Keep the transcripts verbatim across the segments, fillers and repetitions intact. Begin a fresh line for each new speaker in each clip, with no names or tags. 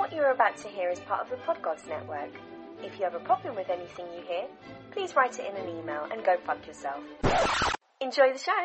What you're about to hear is part of the Podgods Network. If you have a problem with anything you hear, please write it in an email and go fuck yourself. Enjoy the show!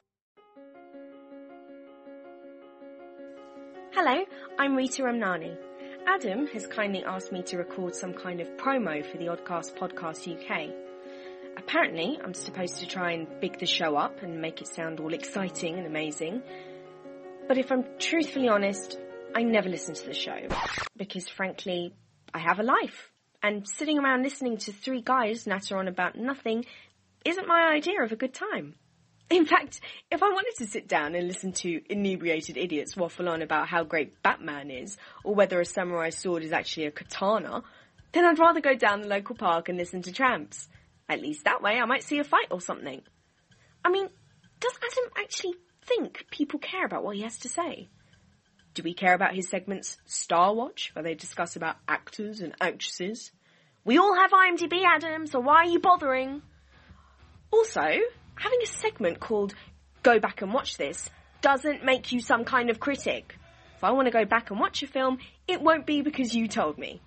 Hello, I'm Rita Ramnani. Adam has kindly asked me to record some kind of promo for the Oddcast Podcast U K. Apparently, I'm supposed to try and big the show up and make it sound all exciting and amazing. But if I'm truthfully honest, I never listen to the show. Because frankly, I have a life. And sitting around listening to three guys natter on about nothing isn't my idea of a good time. In fact, if I wanted to sit down and listen to inebriated idiots waffle on about how great Batman is, or whether a samurai sword is actually a katana, then I'd rather go down the local park and listen to tramps. At least that way I might see a fight or something. I mean, does Adam actually think people care about what he has to say? Do we care about his segments Star Watch, where they discuss about actors and actresses? We all have IMDb, Adam, so why are you bothering? Also, having a segment called Go Back and Watch This doesn't make you some kind of critic. If I want to go back and watch a film, it won't be because you told me.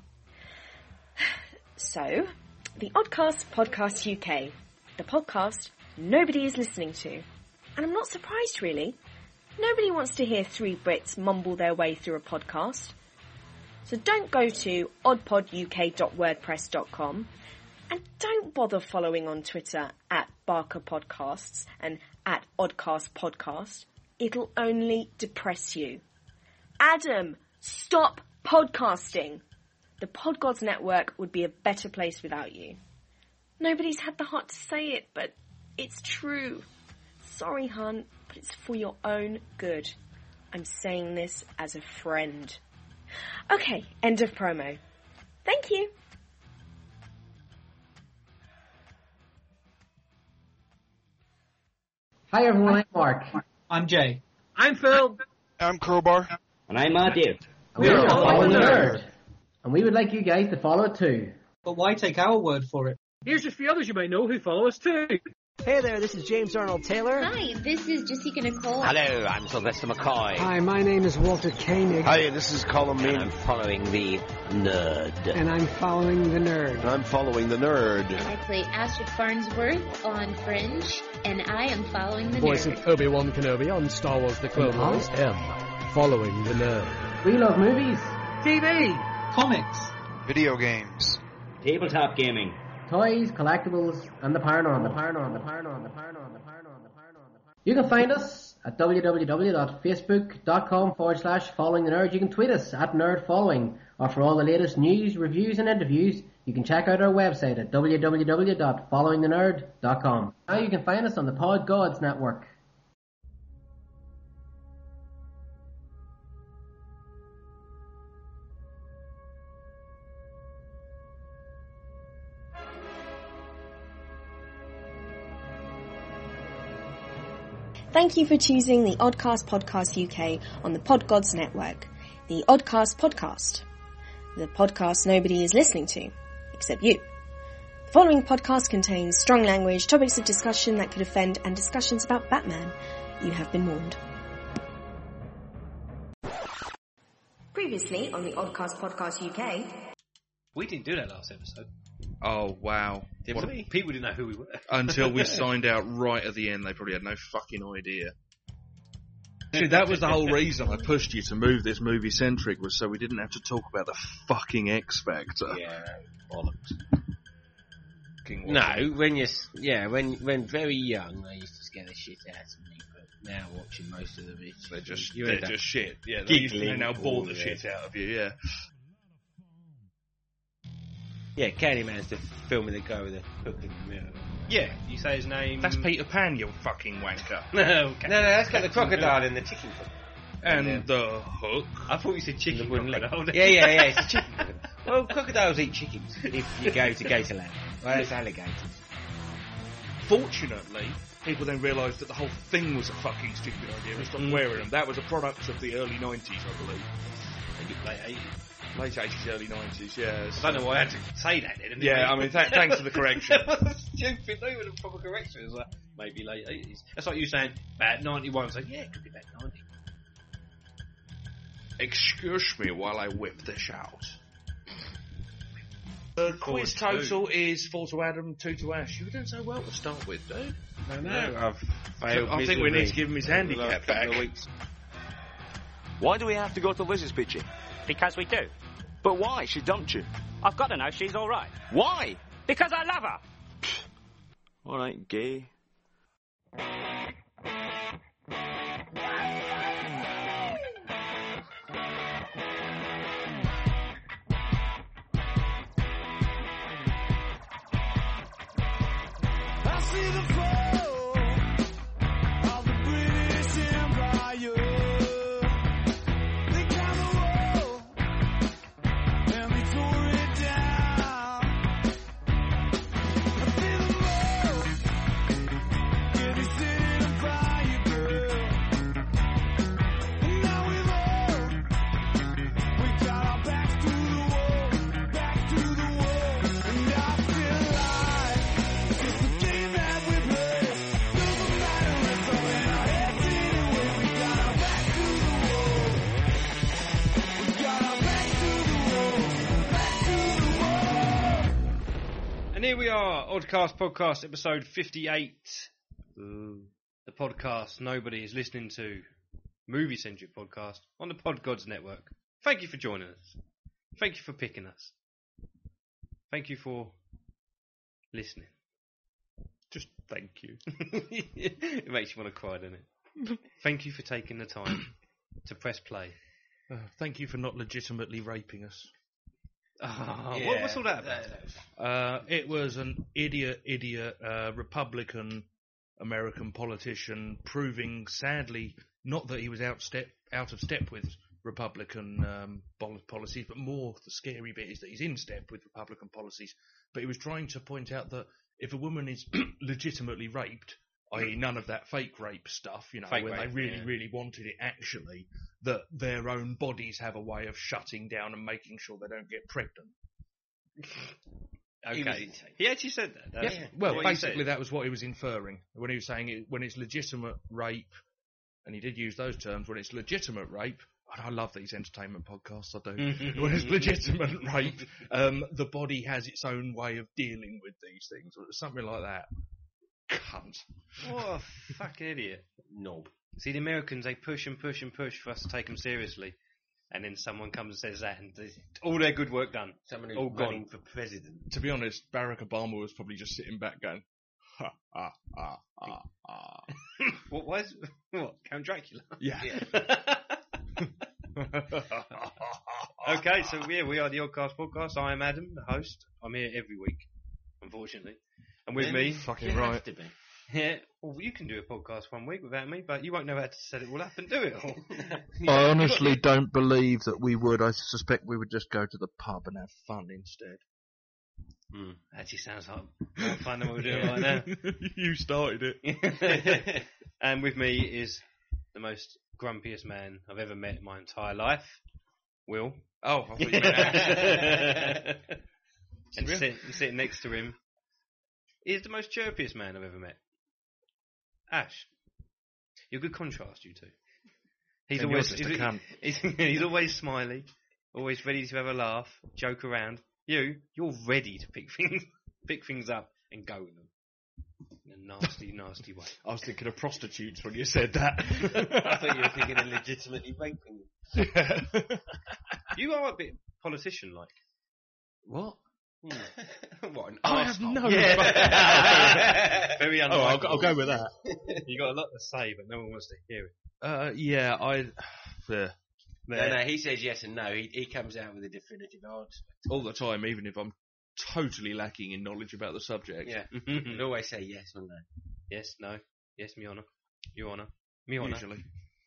So, the Oddcast Podcast U K, the podcast nobody is listening to. And I'm not surprised, really. Nobody wants to hear three Brits mumble their way through a podcast. So don't go to odd pod U K dot wordpress dot com and don't bother following on Twitter at Barker Podcasts and at Oddcast Podcast. It'll only depress you. Adam, stop podcasting. The Podgods Network would be a better place without you. Nobody's had the heart to say it, but it's true. Sorry, hun, but it's for your own good. I'm saying this as a friend. Okay, end of promo. Thank you.
Hi everyone, I'm Mark.
I'm Jay.
I'm Phil.
I'm Crowbar.
And I'm Matthew.
And we're Following the Nerd. And we would like you guys to follow it too.
But why take our word for it?
Here's a few others you might know who follow us too.
Hey there, this is James Arnold Taylor.
Hi, this is Jessica Nicole.
Hello, I'm Sylvester McCoy.
Hi, my name is Walter Koenig.
Hi, this is Colin Mean.
And I'm following the nerd.
And I'm following the nerd.
I'm following the nerd.
And I play Astrid Farnsworth on Fringe, and I am following the
Voice
nerd.
of Obi-Wan Kenobi on Star Wars The Clone Wars. M, following the nerd.
We love movies,
T V,
Comics,
Video games,
Tabletop gaming,
toys, collectibles, and the paranormal. The paranormal, the paranormal, the paranormal, the paranormal, the paranormal. You can find us at www.facebook.com forward slash following the nerd. You can tweet us at nerdfollowing. Or for all the latest news, reviews, and interviews, you can check out our website at w w w dot following the nerd dot com. Now you can find us on the Podgods Network.
Thank you for choosing the Oddcast Podcast U K on the Podgods Network, the Oddcast Podcast, the podcast nobody is listening to, except you. The following podcast contains strong language, topics of discussion that could offend, and discussions about Batman. You have been warned. Previously on the Oddcast Podcast U K...
We didn't do that last episode.
Oh, wow.
Did
What
we? People didn't know who we were.
Until we signed out right at the end, they probably had no fucking idea. Dude, that was the whole reason I pushed you to move this movie-centric, was so we didn't have to talk about the fucking X Factor.
Yeah, bollocks.
No, when you're, yeah, when when very young, they used to scare the shit out of me, but now watching most of them, it's...
They're just,
you
they're
end up
just shit. Yeah, they, used to, they
giggling
now bore
all
the
the-
shit out of you, yeah.
Yeah, Candyman's the film with the guy with the hook in the mirror.
Yeah, you say his name...
That's Peter Pan, you fucking wanker.
No, okay.
No, no, that's got the crocodile and the chicken foot.
And
Yeah.
the hook.
I thought you said chicken crocodile.
Yeah, yeah, yeah, it's a chicken crocodile. Well, crocodiles eat chickens if you go to Gatorland. Well, it's alligators.
Fortunately, people then realised that the whole thing was a fucking stupid idea and stopped wearing them. That was a product of the early nineties, I believe.
Late eighties.
Late eighties, early nineties, yeah.
I don't know why I had to say that then.
Yeah, I mean, th- thanks for the correction.
That was stupid. They were the proper correction. It was like, maybe late eighties. That's like you saying, about ninety-one. It's like, yeah, it could be about ninety.
Excuse me while I whip this out. The quiz
Four to
total is four to Adam, two to Ash. You were doing so well to start with, dude.
No, no, I've failed.
I think we need to give him his handicap back.
Why do we have to go to Liz's picture?
Because we do.
But why? She dumped you.
I've got to know she's all right.
Why?
Because I love her.
All right, gay.
I see the fall of the British Empire. They climbed the wall and they tore it down. I see the road, yeah, they set it on fire, girl. And now we've all, we got our backs to the wall, back to the wall, and I feel like it's the game that we play. Doesn't matter if I'm in our heads anyway. We got our back to the wall. We got our back to the wall. Back to the wall.
And here we are, Oddcast Podcast, episode fifty-eight. Ooh. The podcast nobody is listening to, movie-centric podcast on the Pod Gods Network. Thank you for joining us. Thank you for picking us. Thank you for listening. Just thank you. It makes you want to cry, doesn't it? Thank you for taking the time to press play.
Uh, thank you for not legitimately raping us.
Oh, what, what's all that about?
Uh, it was an idiot, idiot uh, Republican American politician proving, sadly, not that he was out step out of step with Republican um, pol- policies, but more the scary bit is that he's in step with Republican policies. But he was trying to point out that if a woman is legitimately raped, that is none of that fake rape stuff, you know,
Fake
when
rape,
they really,
yeah.
really wanted it actually, that their own bodies have a way of shutting down and making sure they don't get pregnant.
Okay.
He was
He actually said that. That's
Yeah. Well,
what he
basically
said.
that was what he was inferring when he was saying it, when it's legitimate rape, and he did use those terms. When it's legitimate rape, and I love these entertainment podcasts. I do. When it's legitimate rape, um, the body has its own way of dealing with these things, or something like that. Cunt.
What a fucking idiot. Knob. See, the Americans, they push and push and push for us to take them seriously. And then someone comes and says that, and they- all their good work done.
Someone who's
all
running
gone.
for president.
To be honest, Barack Obama was probably just sitting back going, ha, ha, ha, ha, ha.
What was? What? Count Dracula?
Yeah.
Okay, so yeah, we are the Oddcast Podcast. I am Adam, the host. I'm here every week, unfortunately. And with
Really?
me...
Fucking
You
right.
have to be.
Yeah, well, you can do a podcast one week without me, but you won't know how to set it all up and do it all.
I honestly don't believe that we would. I suspect we would just go to the pub and have fun instead.
Mm, actually sounds like more fun than what we're doing right now.
You started it.
And with me is the most grumpiest man I've ever met in my entire life, Will.
Oh, I thought you meant Ash.
And sit, sitting next to him is the most chirpiest man I've ever met, Ash. You're a good contrast, you two. He's
And
always
you're just a
he's,
cunt.
he's, he's always smiley, always ready to have a laugh, joke around. You, you're ready to pick things, pick things up and go with them in a nasty, nasty way.
I was thinking of prostitutes when you said that.
I thought you were thinking of legitimately raping them.
You are a bit politician-like.
What?
Hmm. What an
I have
arsehole.
no
Yeah. Very
Oh,
unlikable.
I'll, go- I'll go with that.
You got a lot to say, but no one wants to hear it.
Uh, yeah, I. Yeah.
No, no, he says yes and no. He, he comes out with a definitive answer.
All the time, even if I'm totally lacking in knowledge about the subject.
Yeah. He'd always say yes or no.
Yes, no. Yes, me honour. You honour. Me honour.
Usually.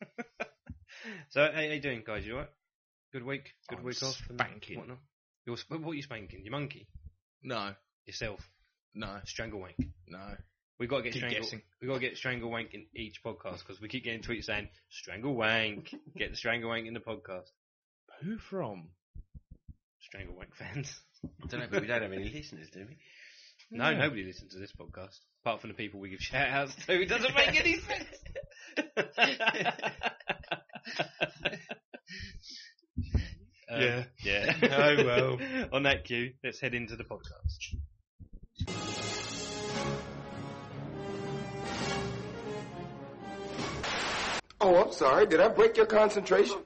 So, how, how you doing, guys? You alright? Good week? Good
I'm
week off? and
spanking.
Whatnot? You're, sp- what are you spanking? Your monkey?
No.
Yourself?
No.
Strangle wank?
No.
We've got to get
Keep
strangle.
guessing.
We've got to get strangle wank in each podcast because we keep getting tweets saying strangle wank. Get the strangle wank in the podcast.
Who from?
Strangle wank fans.
I don't know, but we don't have any listeners, do we?
No,
Yeah.
nobody listens to this podcast apart from the people we give shout outs to. It doesn't make any sense. Um,
Yeah.
Yeah. Oh, well. On that cue, let's head into the podcast.
Oh, I'm sorry. Did I break your concentration?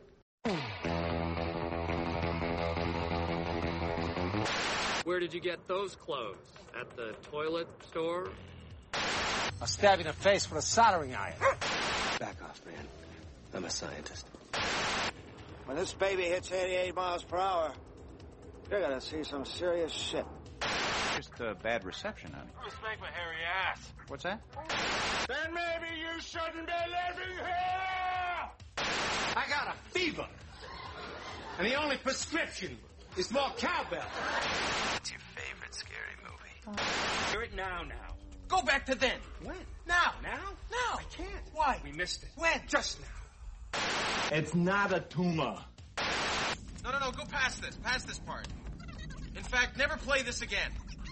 Where did you get those clothes? At the toilet store?
I'll stab you in the face with a soldering iron. Back off, man. I'm a scientist.
When this baby hits eighty-eight miles per hour, you're gonna see some serious shit.
Just a bad reception, honey.
Respect my hairy ass.
What's that?
Then maybe you shouldn't be living here! I got a fever. And the only prescription is more cowbell.
What's your favorite scary movie?
Hear it now, now. Go back to then. When? Now. Now? Now. I can't. Why? We missed it. When? Just now. It's not a tumor.
No, no, no, go past this. Past this part. In fact, never play this again.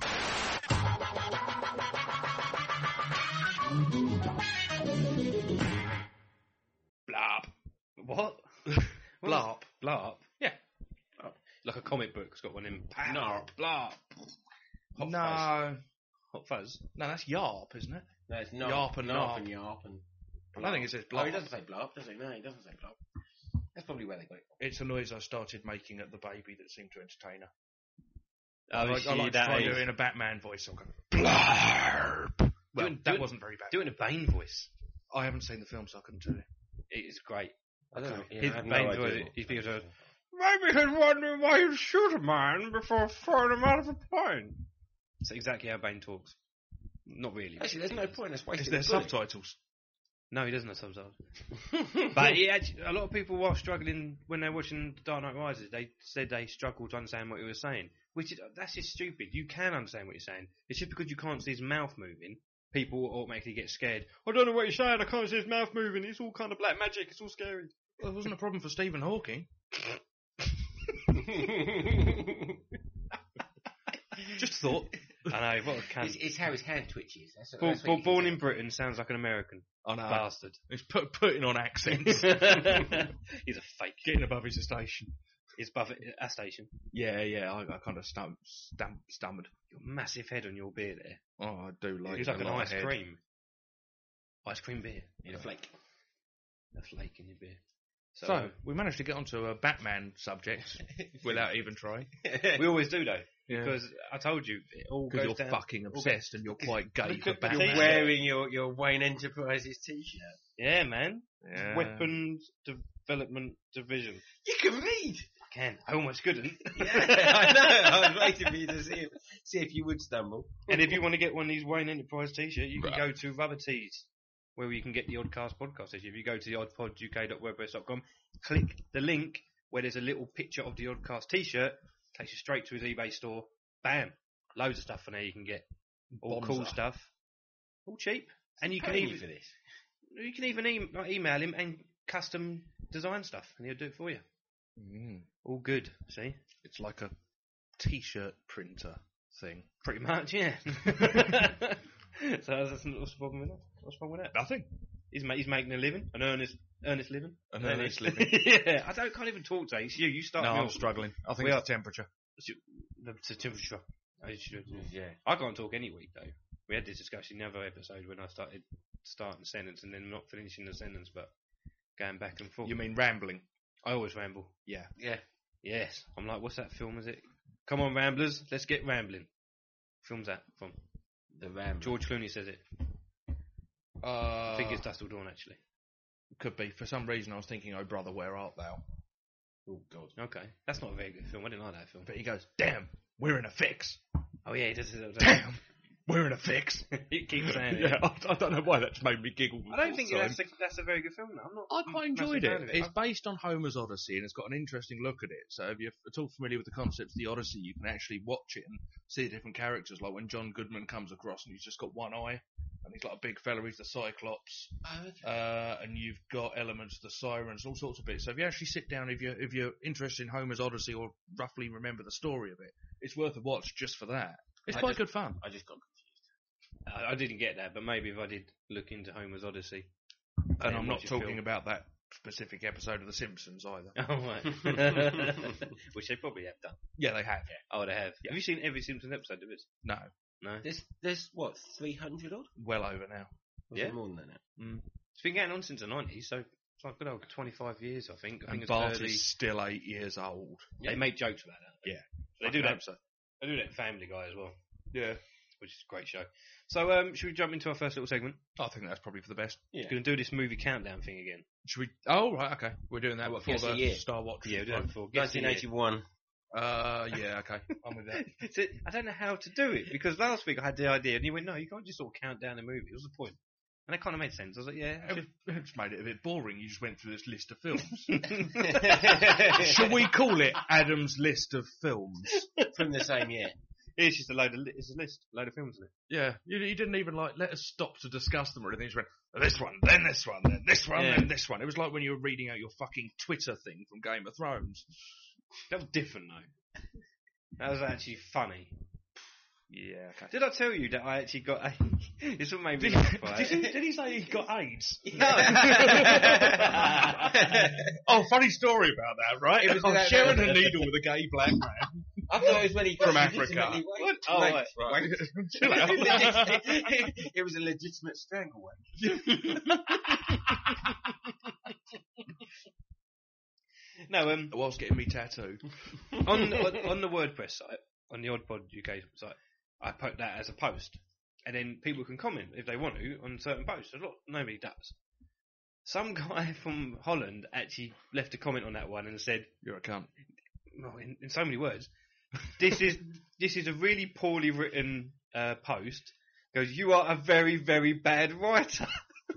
Blarp. What? Blarp. Blarp. Yeah. Oh, like a comic book. It's got one in. Narp. Blarp. Hot
no.
Fuzz. Hot Fuzz.
No, that's Yarp, isn't it?
No, it's not.
Yarp and
Narp
Narp.
and Yarp and...
I think it says
Oh,
Blarp.
he doesn't say Blarp, does he? No, he doesn't say Blarp. That's probably where they got it from.
It's a noise I started making at the baby that seemed to entertain her.
Oh,
I like,
she,
I like to
that
try
is-
doing a Batman voice. I'm going, Blarp! Well,
Doing-
that
doing-
wasn't very bad.
Doing a Bane voice.
I haven't seen the film, so I couldn't tell you.
It is great.
I don't know. Yeah,
His
I have no
Bane
idea
voice.
what-
He's people maybe he'd wonder why you'd shoot a man before throwing him out of a plane. That's exactly how Bane talks. Not really.
Actually, there's no point. That's
Is
wasting
there
the bullet.
subtitles?
No, he doesn't have subtitles. But he actually, a lot of people were struggling when they're watching Dark Knight Rises. They said they struggled to understand what he was saying, which is that's just stupid. You can understand what you're saying. It's just because you can't see his mouth moving, people automatically get scared. I don't know what you're saying. I can't see his mouth moving. It's all kind of black magic. It's all scary.
Well, it wasn't a problem for Stephen Hawking. Just thought.
I know, what a cunt.
It's, it's how his hand twitches. That's,
Born,
that's what
born,
you can
born
tell.
in Britain sounds like an American.
I know.
Bastard.
He's put, putting on accents.
He's a fake.
Getting above his station.
He's above it, a station.
Yeah, yeah, I, I kind of stum, stum, stammered.
Your massive head on your beer there.
Oh, I do like
It's
a
like an
lot of
ice
head.
cream. Ice cream beer.
In a flake.
A flake in your beer. So,
So, we managed to get onto a Batman subject without even trying.
we always do though.
Yeah.
Because I told you, it all
Because
goes
you're
down.
fucking obsessed and you're quite gay
Look
for
at the
Batman.
You're wearing your, your Wayne Enterprises t-shirt.
Yeah, man.
Yeah.
Weapons Development Division.
You can read!
I can. I almost couldn't.
Yeah, I know. I was waiting for you to see if, see if you would stumble.
And if you want to get one of these Wayne Enterprise t-shirts, you can go to Rubber Tees, where you can get the Oddcast podcast issue. If you go to the oddpod U K dot wordpress dot com, click the link where there's a little picture of the Oddcast t-shirt, takes you straight to his eBay store. Bam! Loads of stuff on there you can get. All
Bonza.
cool stuff. All cheap. And you can
Paying you
even
for this.
you can even e- like, email him and custom design stuff, and he'll do it for you.
Mm.
All good. See?
It's like a t-shirt printer thing.
Pretty much, yeah. So that's, what's the problem with that? What's wrong with that?
Nothing.
He's, ma- he's making a living, an earnest, earnest living.
An earnest living.
Yeah, I don't can't even talk to you. It's you. You start.
No,
me
I'm
off.
struggling. I think
We
it's
are-
the temperature.
It's your- the, the temperature. I should-
Yeah.
I can't talk any week though. We had this discussion in the other episode when I started starting a sentence and then not finishing the sentence, but going back and forth.
You mean rambling?
I always ramble.
Yeah.
Yeah.
Yes. I'm like, what's that film? Is it? Come on, ramblers, let's get rambling. Film's that from?
The Ram.
George Clooney says it.
Uh,
I think it's Dust Till Dawn actually.
Could be. For some reason, I was thinking, "Oh brother, where art thou?"
Oh God.
Okay, that's not a very good film. I didn't like that film.
But he goes, "Damn, we're in a fix."
Oh yeah, he does it.
Damn, we're in a fix.
He keeps saying it.
Yeah, I, I don't know why that's made me giggle.
I don't think
all the
that's a,
time.
that's a very good film. I'm not.
I quite enjoyed
massive
it.
fan of
It's
I-
based on Homer's Odyssey, and it's got an interesting look at it. So if you're at all familiar with the concept of the Odyssey, you can actually watch it and see the different characters. Like when John Goodman comes across and he's just got one eye, and he's like a big fella, he's the Cyclops.
Oh, okay.
Uh, and you've got elements of the Sirens, all sorts of bits. So if you actually sit down, if you're, if you're interested in Homer's Odyssey or roughly remember the story of it, it's worth a watch just for that. It's
I
quite
just-
good fun.
I just got
I, I didn't get that, but maybe if I did look into Homer's Odyssey,
And I'm not
watch a
talking
film.
about that specific episode of The Simpsons either.
Oh, right. Which they probably have done.
Yeah, they have.
Oh, they have.
Yeah.
Have you seen every Simpsons episode of it?
No.
No.
There's, there's what, three hundred odd?
Well over now.
Was
Yeah.
it more than that?
Mm. It's been going on since the nineties, so it's like good old twenty-five years, I think. I
And
think
Bart
it's early.
is still eight years old.
They make jokes about that.
Yeah.
They
I
do
hope
that.
so.
They do that in Family Guy as well,
Yeah.
which is a great show. So, um, should we jump into our first little segment?
I think that's probably for the best.
We're going to do this movie countdown thing again.
Should we? Oh, right, okay. We're doing that
What,
before
guess
the
the year?
Star Watch.
Yeah, we're doing it before. Guess the
nineteen
year.
eighty-one.
Uh, yeah, okay. I'm with that.
It's a- I don't know how to do it, because last week I had the idea, and you went, no, you can't just sort of count down a movie. What's the point? And that kind of made sense. I was like, yeah.
It just made it a bit boring. You just went through this list of films. Shall we call it Adam's list of films?
From the same year.
It's just a load of li- it's a list, a load of films in it.
Yeah, you, you didn't even like let us stop to discuss them or anything. You just went this one, then this one, then this one,
Yeah.
then this one. It was like when you were reading out your fucking Twitter thing from Game of Thrones.
That was different though. That was actually funny.
Yeah. Okay.
Did I tell you that I actually got a... It's what made me
Did,
laugh, right?
did, he, did he say he got AIDS?
No.
Oh, funny story about that, right?
It was
I was
that-
sharing a needle with a gay black man.
I thought it was when he got
From
legitimately
Africa.
wanked.
What? Oh,
Wanked,
right.
right.
Chill out.
It was a legitimate strangle wank.
No, um,
Whilst getting me tattooed.
on, on on the WordPress site, on the Oddpod U K site, I put that as a post, and then people can comment if they want to on certain posts. A lot, nobody does. Some guy from Holland actually left a comment on that one and said,
You're a cunt.
well, in, in so many words, this is this is a really poorly written uh, post. Goes, you are a very very bad writer.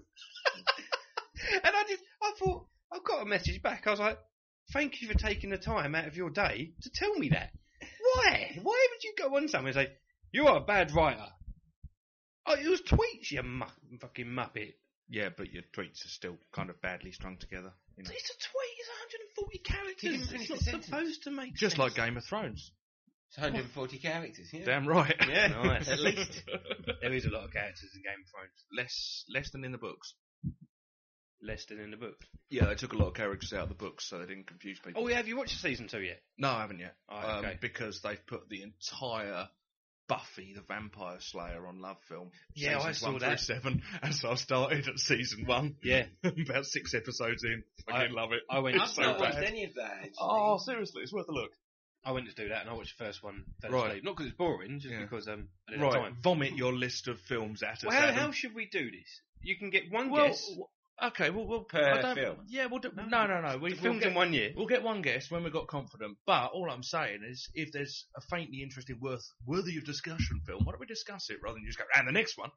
And I just, I thought, I've got a message back. I was like, thank you for taking the time out of your day to tell me that. Why? Why would you go on somewhere and say, you are a bad writer? Oh, it was tweets, you mu- fucking muppet.
Yeah, but your tweets are still kind of badly strung together. You know?
It's a tweet, it's one hundred forty characters.
You didn't finish
It's not
the sentence.
supposed to make
Just
sense.
like Game of Thrones.
It's one hundred forty characters, yeah.
Damn right.
Yeah, nice.
At least.
There is a lot of characters in Game of Thrones.
less less than in the books.
Less than in the book.
Yeah, they took a lot of characters out of the books so they didn't confuse people.
Oh, yeah, have you watched season two yet?
No, I haven't yet.
Oh,
um,
okay.
Because they've put the entire Buffy the Vampire Slayer on Love Film.
Yeah, I
seasons
saw
one
that.
through seven, and so I started at season one.
Yeah.
About six episodes in. I,
I-
fucking love it.
I went
It's
I've
so
not watched
bad.
any of that, actually.
Oh, seriously, it's worth a look.
I went to do that and I watched the first one. Fell
Right.
asleep. Not because it's boring, just
Yeah.
because um, I didn't have
Right,
time.
vomit your list of films at us,
Well, how,
Adam.
how should we do this? You can get one
Well,
guess.
w- okay, well, we'll
Per
I don't-
film.
Yeah, we'll do. No, no, no. We,
The
we'll
films
get,
in one year.
We'll get one guess when we've got confident. But all I'm saying is, if there's a faintly interesting, worth worthy of discussion film, why don't we discuss it rather than just go and the next one?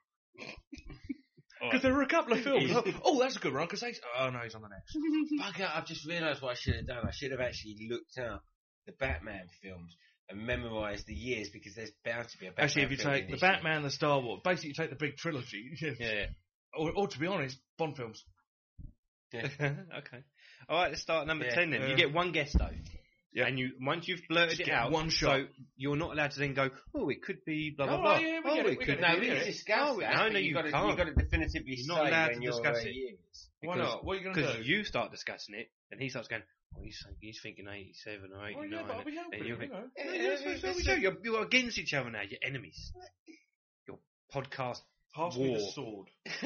Because there are a couple of films. oh, oh, that's a good one. Because they. Oh no, he's on the next.
Fuck it, I've just realised what I should have done. I should have actually looked up the Batman films and memorised the years because there's bound to be a Batman
Actually, if you
film
take
in
the
this year.
Batman, the Star Wars, basically you take the big trilogy.
Yeah.
Or, or to be honest, Bond films.
Yeah.
Okay. All right, let's start at number
Yeah.
ten then.
Yeah.
You get one guess though.
Yeah.
And you once you've blurted
Just
it
get
out,
one shot.
so you're not allowed to then go, oh, it could be blah blah
Oh,
blah.
yeah, we
oh,
get it,
it
we
could
get it.
No,
be
we
this.
discussed
Oh,
that.
no,
but
no,
you
you
got to,
can't.
you got to definitively
You're not
say
allowed
when
to
you're
discuss
uh,
it.
years.
Why
Because-
not? What are you going to
Because
do?
you start discussing it, and he starts going, oh, he's, think- he's thinking eighty-seven or
Oh,
eighty-nine.
yeah, but I'll be helping
and you're
him,
going,
you know.
"No, that's what- that's what we do. You're, you're against each other now. You're enemies. Your podcast
Pass
war.
me the sword.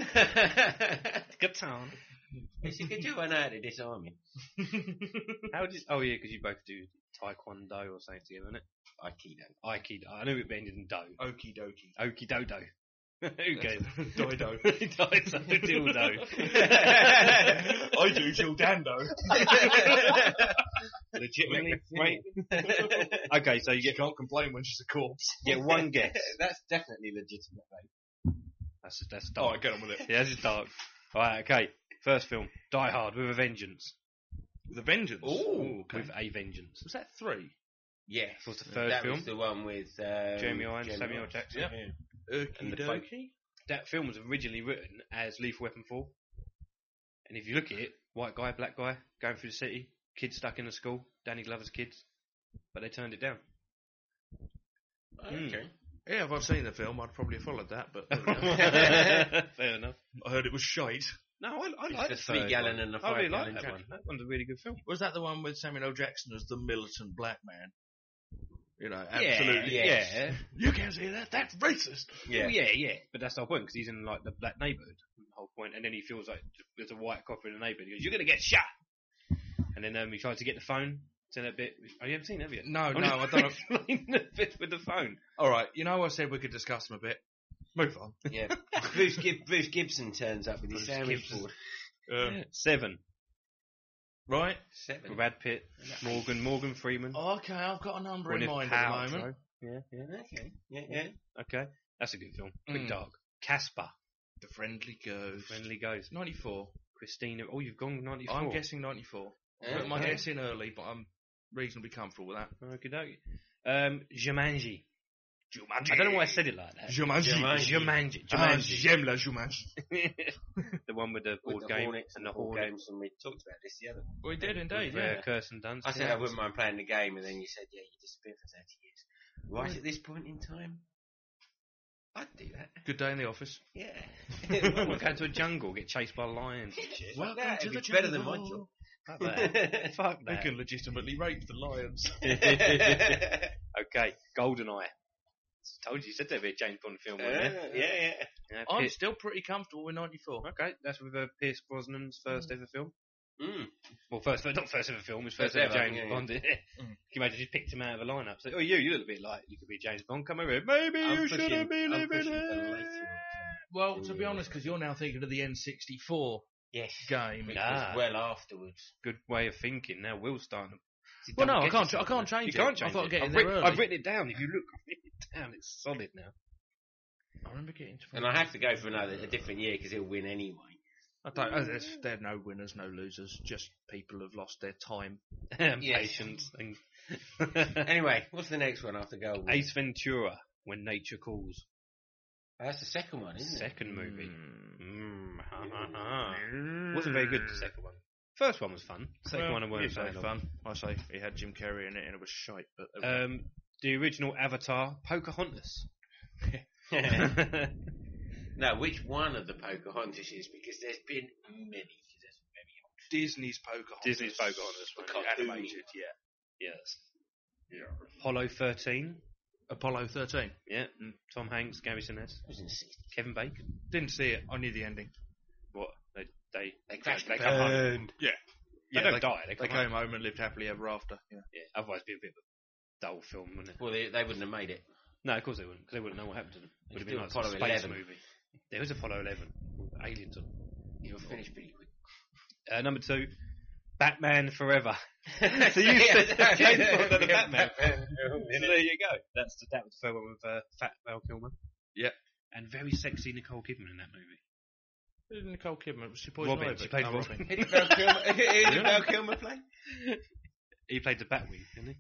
Guitar.
Yes, you could do one out of this army.
How did? Oh yeah, because you both do taekwondo or something together, isn't it?
Aikido.
Aikido. I knew it ended in do.
Okie dokie.
Okie dodo. Who cares?
Dido.
Dido dildo.
I do Gildando.
Legitimately, wait. Okay, so you
She
get
can't complain when she's a corpse.
get one guess.
That's definitely legitimate, mate.
That's that's dark.
Alright, get on with it.
Yeah, this is dark. All right, okay. First film, Die Hard with a Vengeance.
The Vengeance.
Ooh,
okay.
with a Vengeance.
Was that three?
Yes.
Was the third
that
film?
was the one with um,
Jeremy Irons,
Jeremy
Samuel
Irons.
Jackson.
Yep.
And
Okie
the fight.
dokie.
That film was originally written as Lethal Weapon four. And if you look at it, white guy, black guy, going through the city, kids stuck in a school, Danny Glover's kids, but they turned it down.
Okay.
Yeah, if I'd seen the film, I'd probably have followed that, but
Fair enough.
I heard it was shite.
No, I, I
It's
like
the
the
three
third
gallon
one.
and the
I
five
really
gallon
like that
drum.
one. That one's a really good film.
Was that the one with Samuel L. Jackson as the militant black man? You know,
Yeah,
absolutely.
yes. yeah.
You can't say that. That's racist.
Yeah, well, yeah, yeah. But that's the whole point because he's in like the black neighbourhood. The whole point, and then he feels like there's a white copper in the neighbourhood. He goes, "You're gonna get shot." And then um, he tries to get the phone. Send that bit. Oh, you haven't seen it, have you?
No,
I'm
no,
just
I don't.
explaining the bit with the phone.
All right, you know, I said we could discuss them a bit. Move on.
Yeah. Bruce, Gib- Bruce Gibson turns up with his
Bruce
sandwich
Gibson.
board.
Uh,
Seven.
right.
Seven.
Brad Pitt, Morgan, Morgan Freeman.
Okay, I've got a number in
Gwyneth
mind at
Paltrow.
the moment.
Yeah, yeah.
Okay. Yeah, yeah.
Okay, that's a good film. Quick
Mm.
Dog. Casper.
The Friendly Ghost.
Friendly Ghost.
ninety-four.
Christina. Oh, you've gone ninety-four.
I'm guessing ninety-four.
Yeah.
Put my
Okay.
guess in early, but I'm reasonably comfortable with that.
Okie dokie. Um, Jumanji. Jumanji. I don't know why I said it like that.
Jumanji.
Jumanji. Jumanji.
Ah,
Jumanji.
j'aime la Jumanji.
The one with the board
With the
game
Hornets
and the
board
Hornet.
games, and we talked about this the other.
We did indeed,
With,
yeah.
uh, Kirsten Dunst.
I said
yeah.
I wouldn't mind playing the game, and then you said, "Yeah, you disappeared for thirty years." Right at this point in time, I'd do that.
Good day in the office.
Yeah.
We're going to a jungle, get chased by lions and shit.
Welcome
Welcome
to
to
the
the
better than my
jungle.
job.
Fuck that. Fuck
We
that.
can legitimately rape the lions.
Okay, GoldenEye. Told you, you said there'd be a James Bond film,
Yeah,
wasn't there?
yeah, yeah.
Yeah,
I'm
Pierce-
still pretty comfortable with ninety-four.
Okay, that's with uh, Pierce Brosnan's first ever film.
Mm.
Well, first, not first ever film, his first,
First
ever
ever,
James
yeah, yeah.
Bond. Can you imagine just picked him out of a lineup? So, oh, you, you look a bit like you could be James Bond. Come over here. Maybe
I'm
you
pushing-
shouldn't be
I'm
living
pushing for
here.
later.
Well, to be honest, because you're now thinking of the N sixty-four
Yes.
game.
Which
Ah.
was well afterwards.
Good way of thinking. Now Will's starting to. See,
Well,
don't
no, I
get
can't.
yourself,
I can't
man.
change
You
it.
can't change
I've got to
it.
get in
I've,
there
writ-
early.
I've written it down. If you look, I've written it down. It's solid now.
I remember getting to.
And I have to go for another a different year because he'll win anyway.
I don't. Oh, there's, there are no winners, no losers. Just people who've lost their time.
And
Yes.
Patience. And
Anyway, what's the next one after Gold?
Ace Ventura, When Nature Calls.
That's the second one, isn't it?
Second movie. Mm, ha, ha, ha. Wasn't very good, the second one. First one was fun. Second
Well,
one I weren't
you say
fan of.
fun. I say he had Jim Carrey in it, and it was shite. But
Um, the original Avatar, Pocahontas.
No, which one of the Pocahontas is? Because there's been many. There's many.
Disney's Pocahontas.
Disney's Pocahontas.
The
one, yeah.
cartoon. animated, yeah.
Yes. Yeah. Apollo thirteen.
Apollo thirteen.
Yeah. Mm. Tom Hanks, Gary Sinise,
Was in sixty.
Kevin Bacon.
Didn't see it. I knew the ending.
What? They they
They crashed
they
the
come home.
plane.
Yeah.
They don't die. They,
They
come
came home and lived happily ever after. Yeah.
Yeah. Otherwise, it'd be a bit of a dull film, wouldn't it?
Well, they, they wouldn't have made it.
No, of course they wouldn't, because they wouldn't know what happened to them. It would have been
do
like some
Apollo
space
eleven.
movie. There was Apollo eleven. Aliens on.
You'll finish pretty quick.
Uh, number two, Batman Forever. So you said that James Bond and the Batman. So there you go. That's the, that was the third one with uh, Fat Val Kilmer.
Yep.
And very sexy Nicole Kidman in that movie.
Who did Nicole Kidman? Was she Poison
Robin.
Ivy?
She played
Oh,
Robin.
Robin.
Who did Val Kilmer, who did Val Kilmer play?
He played the Batwing, didn't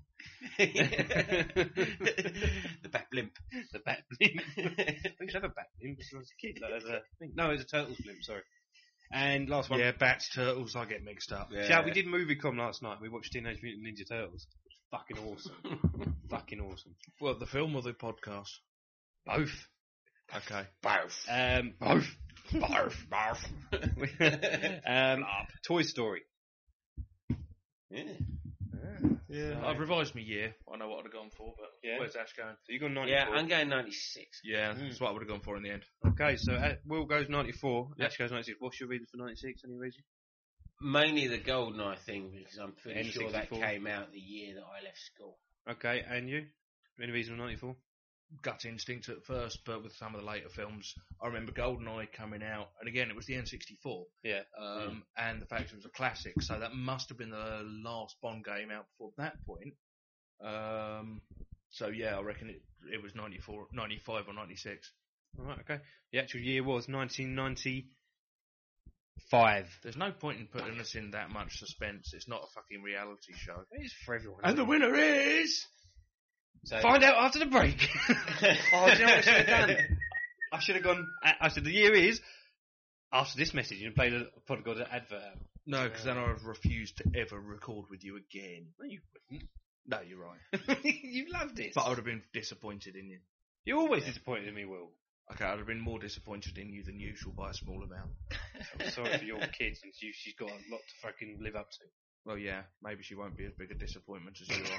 he?
The Bat Blimp.
The Bat Blimp. I used to have a Bat Blimp when I was a kid. Like, as a thing. No, it was a Turtles Blimp, sorry. And last one.
Yeah, bats, turtles, I get mixed up.
Yeah.
Yeah, we did MovieCom last night. We watched Teenage Mutant Ninja Turtles. It was fucking awesome. Fucking awesome.
Well, the film or the podcast?
Both.
Okay.
Both.
Um, both. Barf, barf. um, Toy Story.
Yeah.
Yeah. I've revised my year. I know what I'd have gone for, but
Yeah.
where's Ash going?
So you got ninety-four.
Yeah, I'm going ninety-six.
Yeah, that's what I would have gone for in the end.
Okay, so uh, Will goes ninety-four.
Yeah.
Ash goes ninety-six. What's your reason for ninety-six? Any reason?
Mainly the Goldeneye thing, because I'm pretty
N
sure that
sixty-four.
came out the year that I left school.
Okay, and you? Any reason for ninety-four?
Gut instinct at first, but with some of the later films, I remember GoldenEye coming out, and again, it was the N sixty-four.
Yeah.
Um, and the fact it was a classic, so that must have been the last Bond game out before that point. Um, so yeah, I reckon it it was ninety-four, ninety-five or ninety-six.
All right, okay. The actual year was nineteen ninety-five.
There's no point in putting us in that much suspense. It's not a fucking reality show.
It is for everyone.
And the winner is.
So,
Find out after the break. Oh, do you know what I should have done? I should have gone. I said the year is after this message and played a podcast advert out.
No, because then I would refuse to ever record with you again.
No, you wouldn't.
No, you're right.
You love this.
But I would have been disappointed in you.
You're always disappointed in me, Will.
Okay, I'd have been more disappointed in you than usual by a small amount.
I'm sorry for your kids, and she, she's got a lot to fucking live up to.
Well, yeah, maybe she won't be as big a disappointment as you are.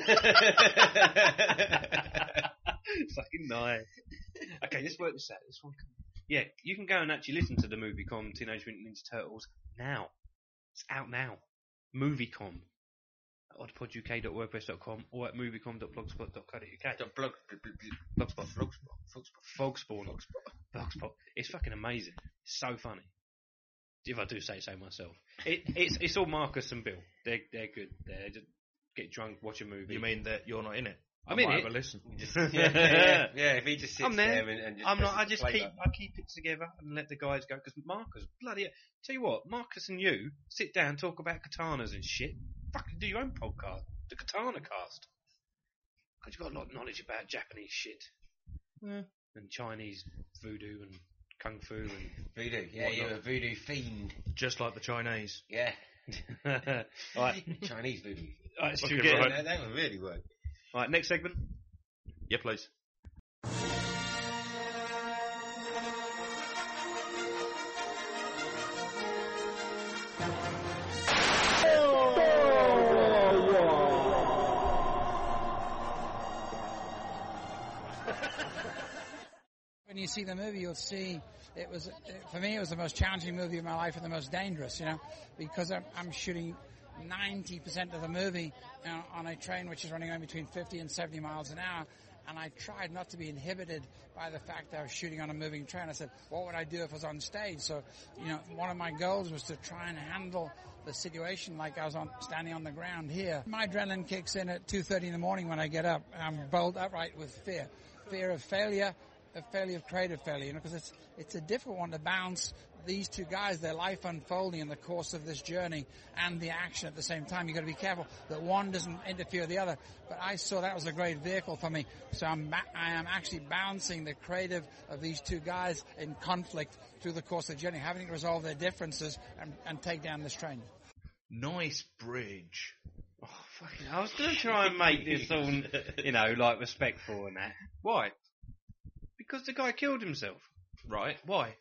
Fucking nice. Okay, let's work this out. This one. Yeah, you can go and actually listen to the MovieCom Teenage Mutant Ninja Turtles now. It's out now. MovieCom. oddpod U K dot wordpress dot com or at moviecom dot blogspot dot co dot U K.
Blog,
blogspot, blogspot, Fogspawn, Blogspot. It's fucking amazing. It's so funny. If I do say so myself. It, it's it's all Marcus and Bill. They're they're good. They just get drunk, watch a movie.
You mean that you're not in it?
I'm
I
in
might
it.
have a listen.
Just, yeah, yeah, yeah, yeah, if he just sits
I'm there.
there and, and just
I'm not. I
presses
just
the play
keep.
button.
I keep it together and let the guys go because Marcus, bloody. Tell you what, Marcus and you sit down, talk about katanas and shit. Fucking do your own podcast, the Katana Cast. Because you've got a lot of knowledge about Japanese shit.
Yeah.
And Chinese voodoo and kung fu and
voodoo. Yeah,
whatnot.
you're a voodoo fiend.
Just like the Chinese.
Yeah.
Alright.
Chinese voodoo.
Alright, should we
Okay,
get
right.
That, that would really work.
Alright, next segment.
Yeah, please.
When you see the movie, you'll see it was, for me, it was the most challenging movie of my life and the most dangerous, you know, because I'm, I'm shooting ninety percent of the movie you know, on a train which is running on between fifty and seventy miles an hour. And I tried not to be inhibited by the fact that I was shooting on a moving train. I said, what would I do if I was on stage? So, you know, one of my goals was to try and handle the situation like I was on standing on the ground here. My adrenaline kicks in at two thirty in the morning when I get up. I'm bowled upright with fear. Fear of failure, of failure of creative failure, you know, because it's, it's a difficult one to balance these two guys, their life unfolding in the course of this journey and the action at the same time. You've got to be careful that one doesn't interfere with the other. But I saw that was a great vehicle for me. So I'm ba- I am actually balancing the creative of these two guys in conflict through the course of the journey, having to resolve their differences and, and take down this train.
Nice bridge.
Oh, fucking, I was going to try and make this all, you know, like respectful and that. Why? Because the guy killed himself.
Right, why?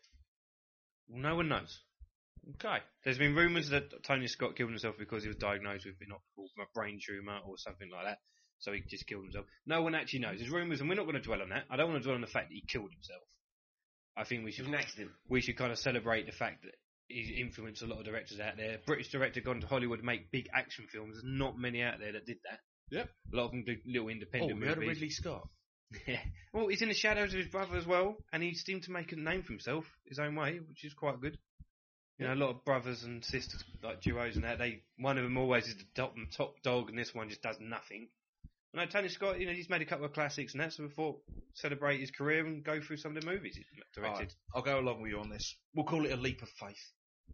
Well, no one knows. Okay. There's been rumours that Tony Scott killed himself because he was diagnosed with inoperable brain tumour or something like that. So he just killed himself. No one actually knows. There's rumours, and we're not going to dwell on that. I don't want to dwell on the fact that he killed himself. I think we should.
It was an accident.
We should kind of celebrate the fact that he's influenced a lot of directors out there. British director gone to Hollywood, make big action films. There's not many out there that did that.
Yep.
A lot of them do little independent
Oh, we
movies.
had a Ridley Scott.
Yeah. Well, he's in the shadows of his brother as well, and he seemed to make a name for himself his own way, which is quite good. You know, a lot of brothers and sisters, like duos and that, they, one of them always is the top, top dog, and this one just does nothing. I know Tony Scott, you know, he's made a couple of classics and that, so we thought celebrate his career and go through some of the movies he's directed.
Right, I'll go along with you on this. We'll call it a leap of faith.